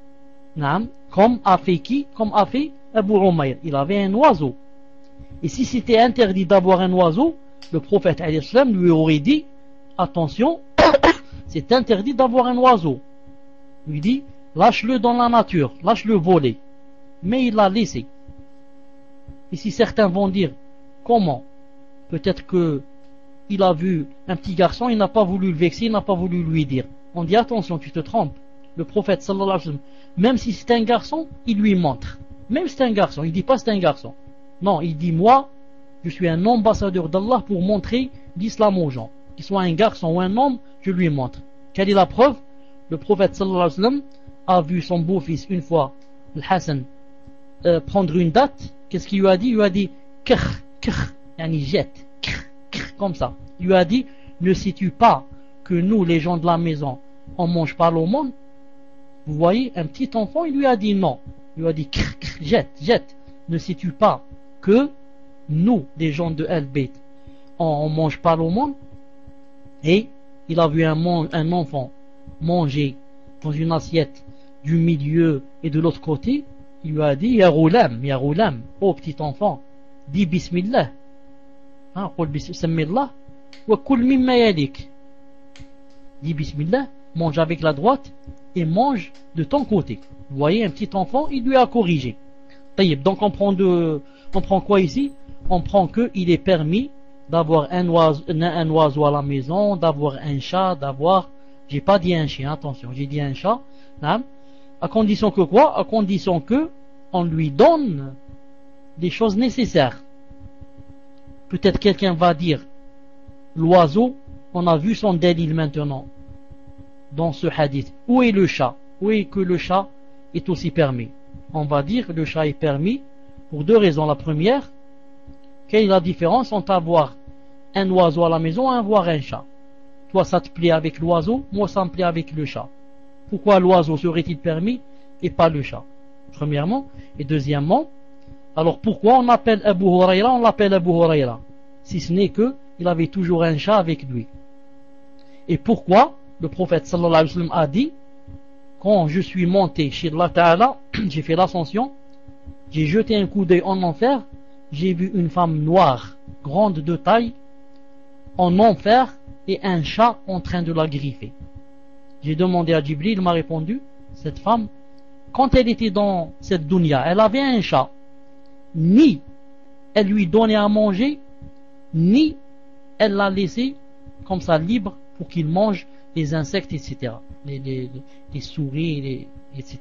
Comme a fait qui? Comme a fait Abu Umayr. Il avait un oiseau. Et si c'était interdit d'avoir un oiseau, le prophète lui aurait dit attention, c'est interdit d'avoir un oiseau. Il lui dit lâche-le dans la nature, lâche-le voler. Mais il l'a laissé. Et si certains vont dire comment? Peut-être que il a vu un petit garçon, il n'a pas voulu le vexer, il n'a pas voulu lui dire. On dit attention, tu te trompes. Le prophète sallallahu alayhi wa sallam, même si c'est un garçon, il lui montre. Même si c'est un garçon, il dit pas c'est un garçon. Non, il dit moi, je suis un ambassadeur d'Allah pour montrer l'islam aux gens. Qu'il soit un garçon ou un homme, je lui montre. Quelle est la preuve? Le prophète sallallahu alayhi wa sallam a vu son beau-fils une fois, le Hassan, prendre une date. Qu'est-ce qu'il lui a dit? Il lui a dit krr, krr, yani jette, krr, krr, comme ça. Il lui a dit ne sais-tu pas que nous, les gens de la maison, on mange pas l'aumône? Vous voyez, un petit enfant, il lui a dit non. Il lui a dit krr, krr, jette, jette. Ne sais-tu pas que nous, les gens de Al-Bayt, on mange pas l'aumône? Et il a vu un enfant manger dans une assiette du milieu et de l'autre côté. Il lui a dit ya roulam, oh petit enfant, dis bismillah, qul bismillah wa kul mimma yalik. Dis bismillah, mange avec la droite et mange de ton côté. Vous voyez, un petit enfant, il lui a corrigé. Donc on prend quoi ici? On prend qu'il est permis d'avoir un oiseau à la maison, d'avoir un chat, j'ai pas dit un chien, attention, j'ai dit un chat, à condition que quoi? À condition que on lui donne des choses nécessaires. Peut-être quelqu'un va dire l'oiseau, on a vu son dalil maintenant dans ce hadith. Où est le chat? Où est que le chat est aussi permis? On va dire que le chat est permis pour deux raisons. La première, quelle est la différence entre avoir un oiseau à la maison et avoir un chat? Toi ça te plaît avec l'oiseau, moi ça me plaît avec le chat. Pourquoi l'oiseau serait-il permis et pas le chat? Premièrement. Et deuxièmement, alors pourquoi on appelle Abu Hurayra, on l'appelle Abu Hurayra, si ce n'est que il avait toujours un chat avec lui? Et pourquoi le prophète sallallahu alayhi wa sallam a dit quand je suis monté chez Allah Ta'ala, j'ai fait l'ascension, j'ai jeté un coup d'œil en enfer, j'ai vu une femme noire, grande de taille, en enfer, et un chat en train de la griffer. J'ai demandé à Jibril, il m'a répondu, cette femme, quand elle était dans cette dunya, elle avait un chat, ni elle lui donnait à manger, ni elle l'a laissé comme ça libre pour qu'il mange les insectes, etc. Les souris, etc.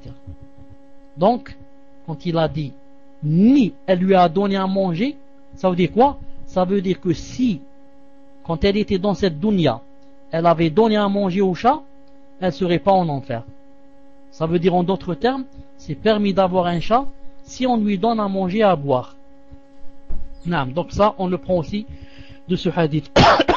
Donc, quand il a dit ni elle lui a donné à manger, ça veut dire quoi? Ça veut dire que si, quand elle était dans cette dunya, elle avait donné à manger au chat, elle ne serait pas en enfer. Ça veut dire en d'autres termes, c'est permis d'avoir un chat si on lui donne à manger et à boire. Donc ça, on le prend aussi de ce hadith.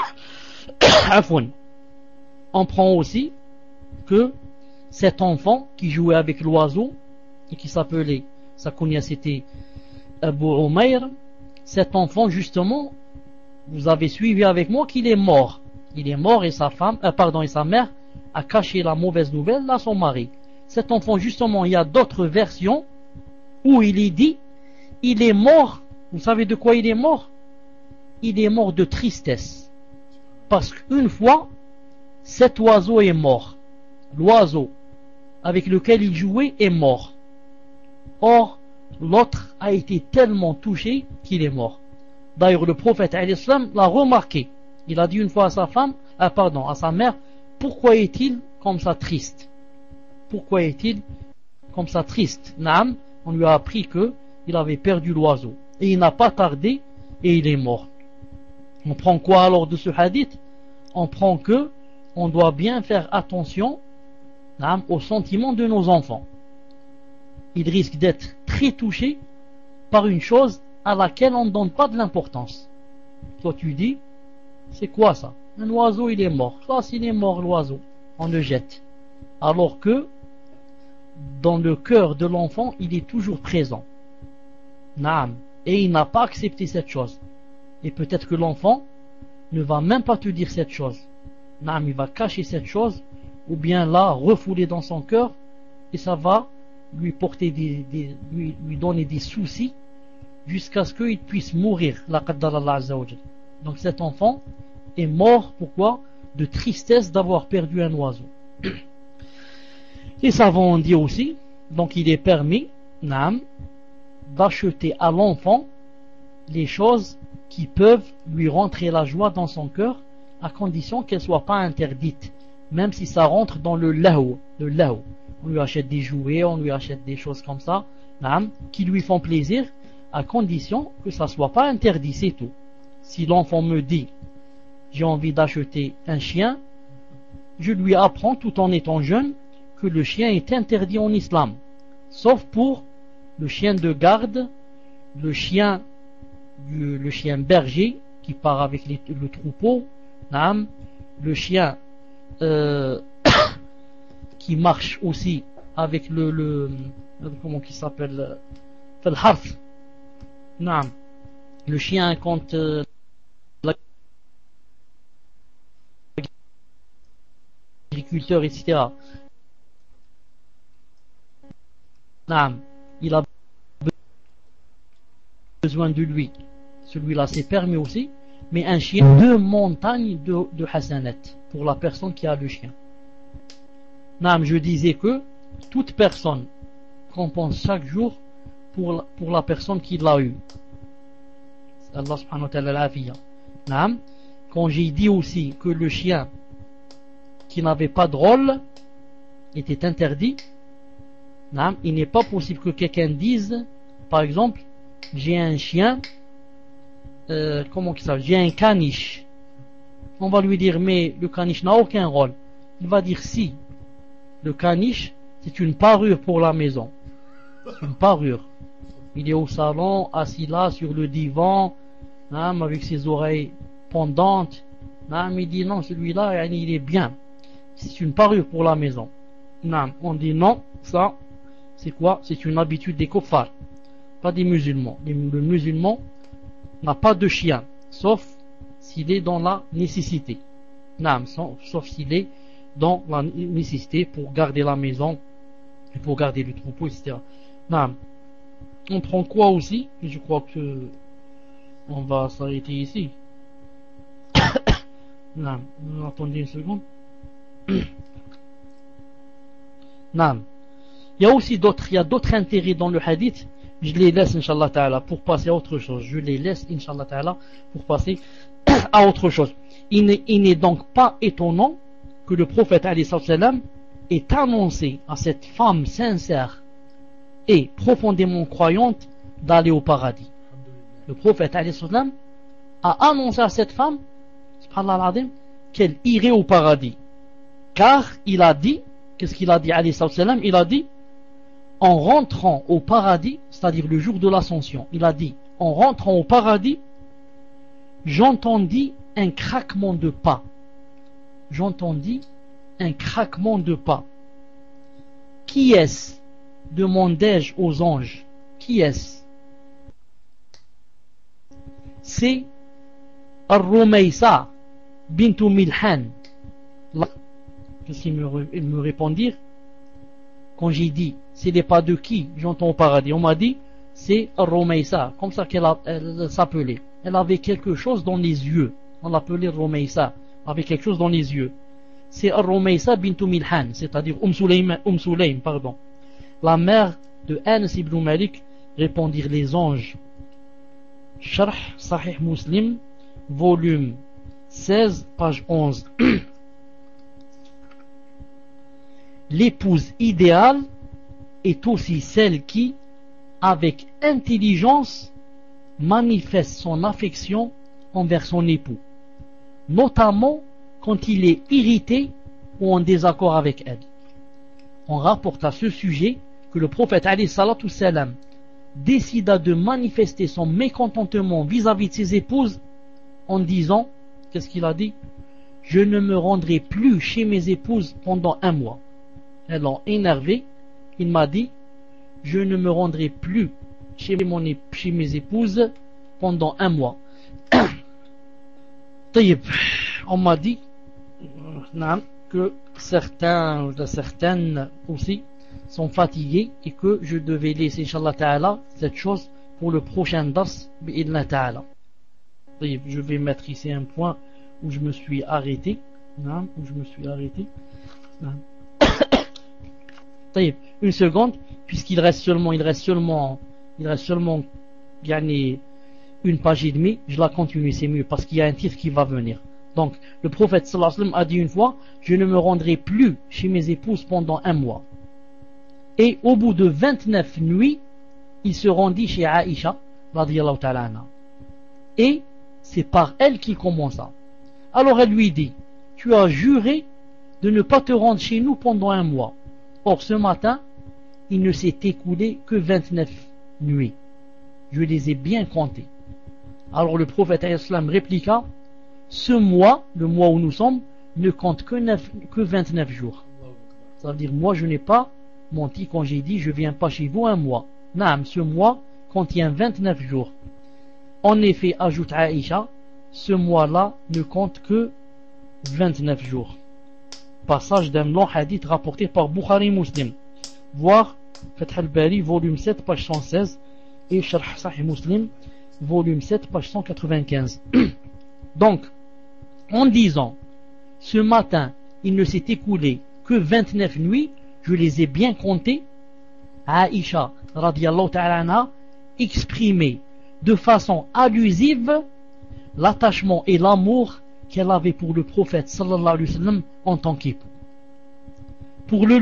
On prend aussi que cet enfant qui jouait avec l'oiseau et qui s'appelait, sa kunya c'était Abu Umayr, cet enfant justement, vous avez suivi avec moi qu'il est mort. Il est mort et sa femme, et sa mère a caché la mauvaise nouvelle à son mari. Cet enfant justement, il y a d'autres versions où il est dit, il est mort. Vous savez de quoi il est mort? Il est mort de tristesse. Parce qu'une fois, cet oiseau est mort. L'oiseau avec lequel il jouait est mort. Or, l'autre a été tellement touché qu'il est mort. D'ailleurs, le prophète alayhi salam l'a remarqué. Il a dit une fois à sa femme, à sa mère, pourquoi est-il comme ça triste? Pourquoi est-il comme ça triste? Naam, on lui a appris que il avait perdu l'oiseau. Et il n'a pas tardé et il est mort. On prend quoi alors de ce hadith? On prend que on doit bien faire attention aux sentiments de nos enfants. Ils risquent d'être très touchés par une chose à laquelle on ne donne pas de l'importance. Toi tu dis, c'est quoi ça? Un oiseau il est mort. Ça s'il est mort l'oiseau, on le jette. Alors que dans le cœur de l'enfant, il est toujours présent. Naam. Et il n'a pas accepté cette chose. Et peut-être que l'enfant ne va même pas te dire cette chose. Naam, il va cacher cette chose, ou bien la refouler dans son cœur, et ça va lui porter lui donner des soucis jusqu'à ce qu'il puisse mourir. La qaddar Allah Azza wa Jal. Donc cet enfant est mort, pourquoi? De tristesse d'avoir perdu un oiseau. Les savants ont dit aussi, donc il est permis, naam, d'acheter à l'enfant les choses qui peuvent lui rentrer la joie dans son cœur, à condition qu'elles ne soient pas interdites, même si ça rentre dans le lahu. On lui achète des jouets, on lui achète des choses comme ça, naam, qui lui font plaisir, à condition que ça ne soit pas interdit, c'est tout. Si l'enfant me dit, j'ai envie d'acheter un chien, je lui apprends tout en étant jeune que le chien est interdit en islam, sauf pour le chien de garde, le chien berger qui part avec le troupeau, naam, le chien qui marche aussi avec comment qui s'appelle الحرث, naam, le chien quand l'agriculteur, etc. Naam, il a besoin de lui. Celui-là c'est permis aussi, mais un chien de montagne de hasanat pour la personne qui a le chien. Naam, je disais que toute personne compense chaque jour pour la personne qui l'a eu. Allah subhanahu wa ta'ala l'afiya. Naam, quand j'ai dit aussi que le chien qui n'avait pas de rôle était interdit, naam, il n'est pas possible que quelqu'un dise, par exemple, j'ai un chien, j'ai un caniche. On va lui dire, mais le caniche n'a aucun rôle. Il va dire, si, le caniche, c'est une parure pour la maison. C'est une parure. Il est au salon, assis là, sur le divan, avec ses oreilles pendantes. Il dit, non, celui-là, il est bien. C'est une parure pour la maison. On dit, non, ça, c'est quoi? C'est une habitude des kuffars, pas des musulmans. Le musulman n'a pas de chien, sauf s'il est dans la nécessité. Sauf s'il est dans la nécessité pour garder la maison, et pour garder le troupeau, etc. On prend quoi aussi? Je crois que on va s'arrêter ici. Attendez une seconde. Il y a aussi d'autres intérêts dans le hadith. Je les laisse, Inch'Allah Ta'ala, pour passer à autre chose. Je les laisse, Inch'Allah Ta'ala, pour passer à autre chose. Il n'est donc pas étonnant que le prophète alayhi salam ait annoncé à cette femme sincère et profondément croyante d'aller au paradis. Le prophète alayhi salam a annoncé à cette femme, subhanallah al-azim, qu'elle irait au paradis. Car il a dit, qu'est-ce qu'il a dit alayhi salam? Il a dit, en rentrant au paradis, c'est-à-dire le jour de l'ascension, il a dit, en rentrant au paradis, j'entendis un craquement de pas. J'entendis un craquement de pas. Qui est-ce? Demandai-je aux anges. Qui est-ce? C'est Ar-Rumaysa bintu Milhan. Qu'est-ce qu'ils me répondirent? Quand j'ai dit, c'est les pas de qui j'entends au paradis, on m'a dit, c'est Ar-Rumaysa, comme ça qu'elle s'appelait. Elle avait quelque chose dans les yeux. On l'appelait Rumaysa, avait quelque chose dans les yeux. C'est Ar-Rumaysa bintu Milhan, c'est-à-dire Sulaym, pardon. La mère de Anas ibn Malik répondirent les anges. Sharh Sahih Muslim, volume 16, page 11. L'épouse idéale est aussi celle qui, avec intelligence, manifeste son affection envers son époux, notamment quand il est irrité ou en désaccord avec elle. On rapporte à ce sujet que le prophète alayhi salatu salam décida de manifester son mécontentement vis-à-vis de ses épouses en disant, qu'est-ce qu'il a dit? Je ne me rendrai plus chez mes épouses pendant un mois. Elles l'ont énervé, il m'a dit, je ne me rendrai plus chez mes épouses pendant un mois. On m'a dit que certaines aussi sont fatiguées et que je devais laisser, Inch'Allah Ta'ala, cette chose pour le prochain dars, bi'idna Ta'ala. Je vais mettre ici un point où je me suis arrêté. Une seconde, puisqu'il reste seulement une page et demie, je la continue, c'est mieux, parce qu'il y a un titre qui va venir. Donc, le prophète sallallahu alayhi wa sallam a dit une fois, je ne me rendrai plus chez mes épouses pendant un mois. Et au bout de 29 nuits, il se rendit chez Aïcha, radiyallahu ta'ala anha. Et c'est par elle qu'il commença. Alors elle lui dit, tu as juré de ne pas te rendre chez nous pendant un mois. Or ce matin, il ne s'est écoulé que 29 nuits. Je les ai bien comptées. Alors le prophète islam répliqua, ce mois, le mois où nous sommes, ne compte que 29 jours. Ça veut dire, moi je n'ai pas menti quand j'ai dit, je viens pas chez vous un mois. Naam, ce mois contient 29 jours. En effet, ajoute Aïcha, ce mois-là ne compte que 29 jours. Passage d'un long hadith rapporté par Bukhari Muslim. Voir Fath al-Bari, volume 7, page 116, et Sharh Sahih Muslim, volume 7, page 195. Donc, en disant, ce matin, il ne s'est écoulé que 29 nuits, je les ai bien comptées, Aïcha, radiyallahu ta'ala anha, exprimait de façon allusive l'attachement et l'amour qu'elle avait pour le prophète sallallahu alayhi wa sallam en tant qu'époux. Pour le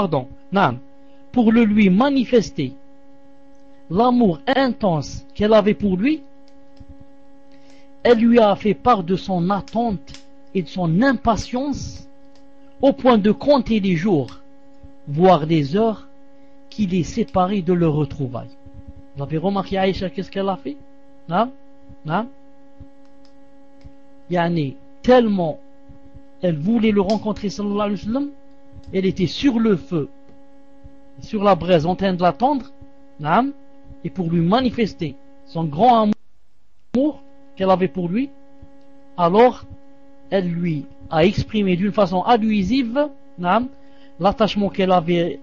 lui manifester l'amour intense qu'elle avait pour lui, elle lui a fait part de son attente et de son impatience au point de compter les jours, voire les heures qui les séparaient de leur retrouvailles. Vous avez remarqué Aïcha, qu'est-ce qu'elle a fait? Tellement elle voulait le rencontrer sallallahu alayhi wa sallam, elle était sur le feu, sur la braise en train de l'attendre, et pour lui manifester son grand amour qu'elle avait pour lui, alors elle lui a exprimé d'une façon allusive l'attachement qu'elle avait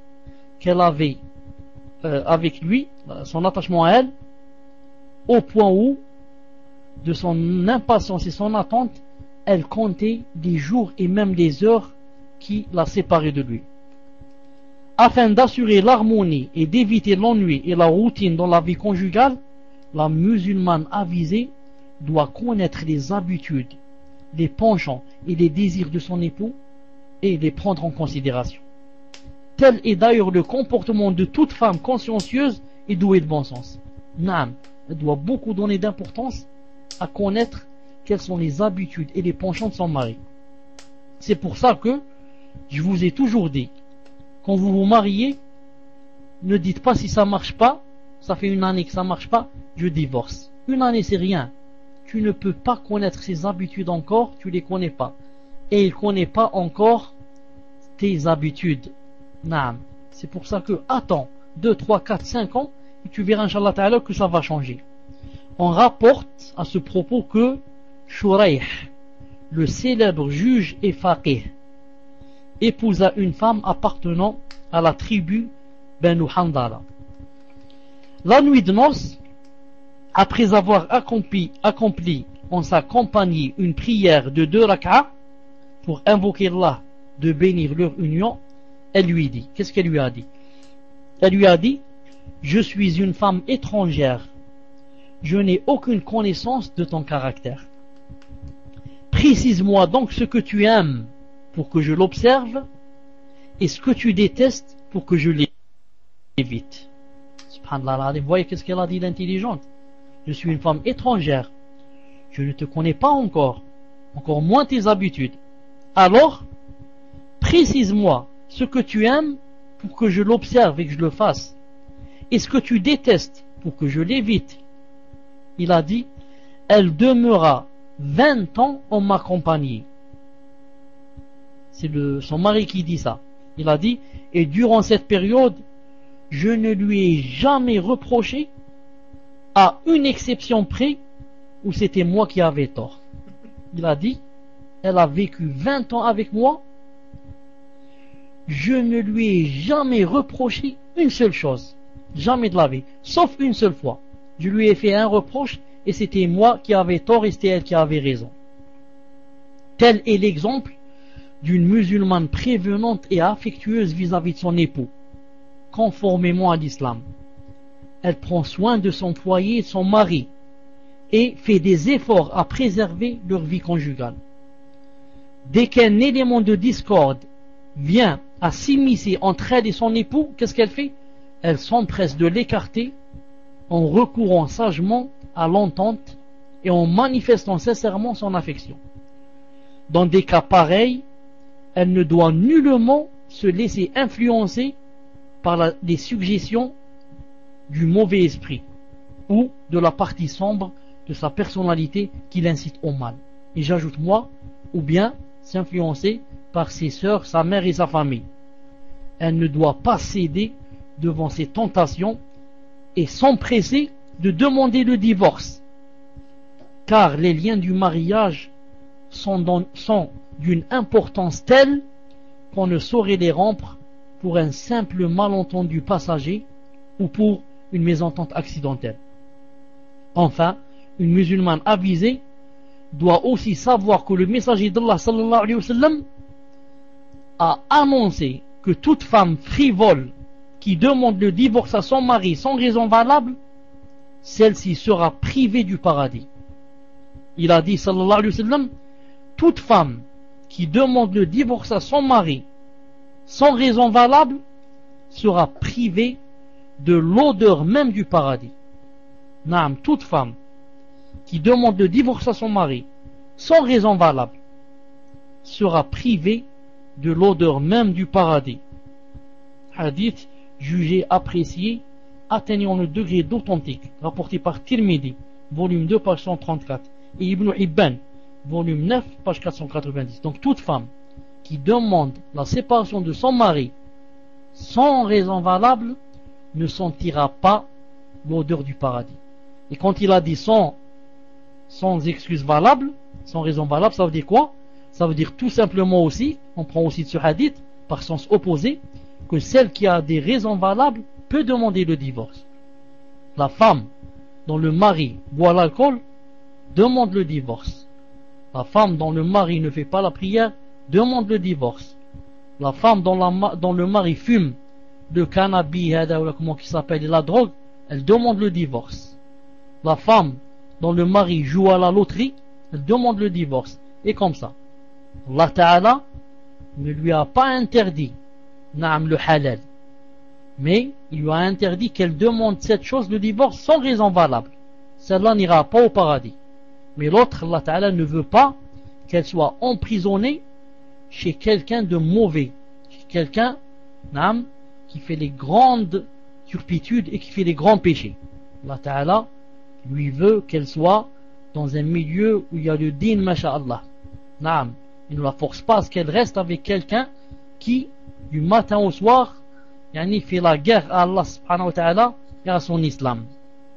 avec lui, son attachement à elle, au point où, de son impatience et son attente, elle comptait les jours et même les heures qui la séparaient de lui. Afin d'assurer l'harmonie et d'éviter l'ennui et la routine dans la vie conjugale, la musulmane avisée doit connaître les habitudes, les penchants et les désirs de son époux et les prendre en considération. Tel est d'ailleurs le comportement de toute femme consciencieuse et douée de bon sens. Elle doit beaucoup donner d'importance à connaître quelles sont les habitudes et les penchants de son mari. C'est pour ça que je vous ai toujours dit, quand vous vous mariez, ne dites pas si ça marche pas, ça fait une année que ça marche pas, je divorce. Une année c'est rien. Tu ne peux pas connaître ses habitudes encore, tu les connais pas. Et il ne connaît pas encore tes habitudes. C'est pour ça que attends 2, 3, 4, 5 ans et tu verras Inch'Allah Ta'ala que ça va changer. On rapporte à ce propos que Shuraih, le célèbre juge et faqih, épousa une femme appartenant à la tribu Banu Handala. La nuit de noces, après avoir accompli en sa compagnie une prière de 2 rak'ah pour invoquer Allah de bénir leur union, elle lui dit, qu'est-ce qu'elle lui a dit? Elle lui a dit, je suis une femme étrangère, je n'ai aucune connaissance de ton caractère. Précise-moi donc ce que tu aimes pour que je l'observe et ce que tu détestes pour que je l'évite. Subhanallah, vous voyez qu'est-ce qu'elle a dit l'intelligente? Je suis une femme étrangère, je ne te connais pas encore moins tes habitudes. Alors, précise-moi ce que tu aimes pour que je l'observe et que je le fasse, et ce que tu détestes pour que je l'évite. Il a dit, elle demeura 20 ans en ma compagnie. C'est son mari qui dit ça. Il a dit, et durant cette période, je ne lui ai jamais reproché, à une exception près, où c'était moi qui avais tort. Il a dit, elle a vécu 20 ans avec moi, je ne lui ai jamais reproché une seule chose, jamais de la vie, sauf une seule fois. Je lui ai fait un reproche et c'était moi qui avais tort et c'était elle qui avait raison. Tel est l'exemple d'une musulmane prévenante et affectueuse vis-à-vis de son époux, conformément à l'islam. Elle prend soin de son foyer et de son mari et fait des efforts à préserver leur vie conjugale. Dès qu'un élément de discorde vient à s'immiscer entre elle et son époux, qu'est-ce qu'elle fait? Elle s'empresse de l'écarter en recourant sagement à l'entente et en manifestant sincèrement son affection. Dans des cas pareils, elle ne doit nullement se laisser influencer par les suggestions du mauvais esprit ou de la partie sombre de sa personnalité qui l'incite au mal. Et j'ajoute moi, ou bien s'influencer par ses sœurs, sa mère et sa famille. Elle ne doit pas céder devant ces tentations et s'empresser de demander le divorce, car les liens du mariage sont d'une importance telle qu'on ne saurait les rompre pour un simple malentendu passager ou pour une mésentente accidentelle. Enfin, une musulmane avisée doit aussi savoir que le messager d'Allah sallallahu alayhi wa sallam a annoncé que toute femme frivole qui demande le divorce à son mari sans raison valable, celle-ci sera privée du paradis. Il a dit sallallahu alayhi wa sallam, toute femme qui demande le divorce à son mari sans raison valable sera privée de l'odeur même du paradis. Naam, toute femme qui demande le divorce à son mari sans raison valable sera privée de l'odeur même du paradis. Hadith jugé apprécié, atteignant le degré d'authentique, rapporté par Tirmidhi, volume 2, page 134, et Ibn Hibban, volume 9, page 490. Donc toute femme qui demande la séparation de son mari sans raison valable ne sentira pas l'odeur du paradis. Et quand il a dit sans excuse valable, sans raison valable, ça veut dire quoi? Ça veut dire tout simplement aussi, on prend aussi de ce hadith, par sens opposé, que celle qui a des raisons valables peut demander le divorce. La femme dont le mari boit l'alcool demande le divorce. La femme dont le mari ne fait pas la prière demande le divorce. La femme dont le mari fume le cannabis, comment qui s'appelle, la drogue, elle demande le divorce. La femme dont le mari joue à la loterie, elle demande le divorce. Et comme ça, Allah Ta'ala ne lui a pas interdit le halal, mais il lui a interdit qu'elle demande cette chose, le divorce, sans raison valable. Celle-là n'ira pas au paradis. Mais l'autre, Allah Ta'ala ne veut pas qu'elle soit emprisonnée chez quelqu'un de mauvais, chez quelqu'un qui fait les grandes turpitudes et qui fait les grands péchés. Allah Ta'ala lui veut qu'elle soit dans un milieu où il y a le din, masha'Allah. Il ne la force pas à ce qu'elle reste avec quelqu'un qui, du matin au soir, fait la guerre à Allah subhanahu wa ta'ala et à son islam.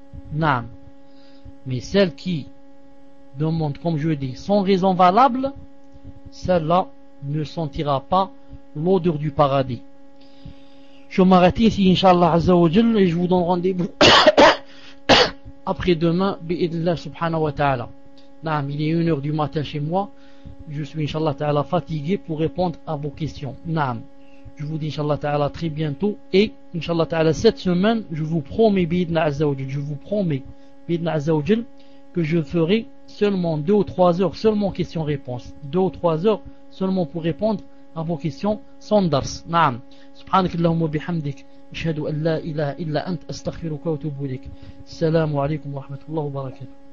Mais celle qui demande, comme je dis, sans raison valable, celle-là ne sentira pas l'odeur du paradis. Je m'arrête ici, Inch'Allah Azza wa Jal, et je vous donne rendez-vous après-demain, bi'idillah subhanahu wa ta'ala. Il est 1h du matin chez moi. Je suis, Inch'Allah ta'ala, fatigué pour répondre à vos questions. Je vous dis Inch'Allah Ta'ala très bientôt. Et Inch'Allah Ta'ala cette semaine, je vous promets Bidna Azzawajal, je vous promets Bidna Azzawajal que je ferai seulement 2 ou 3 heures, seulement questions-réponses. 2 ou 3 heures seulement pour répondre à vos questions sans dars. Naam. Subhanak Allahumma bihamdik. Ashhadu an la ilaha illa ant astaghfiruka wa atubu ilayk. Assalamu alaikum wa rahmatullahi wa barakatuh.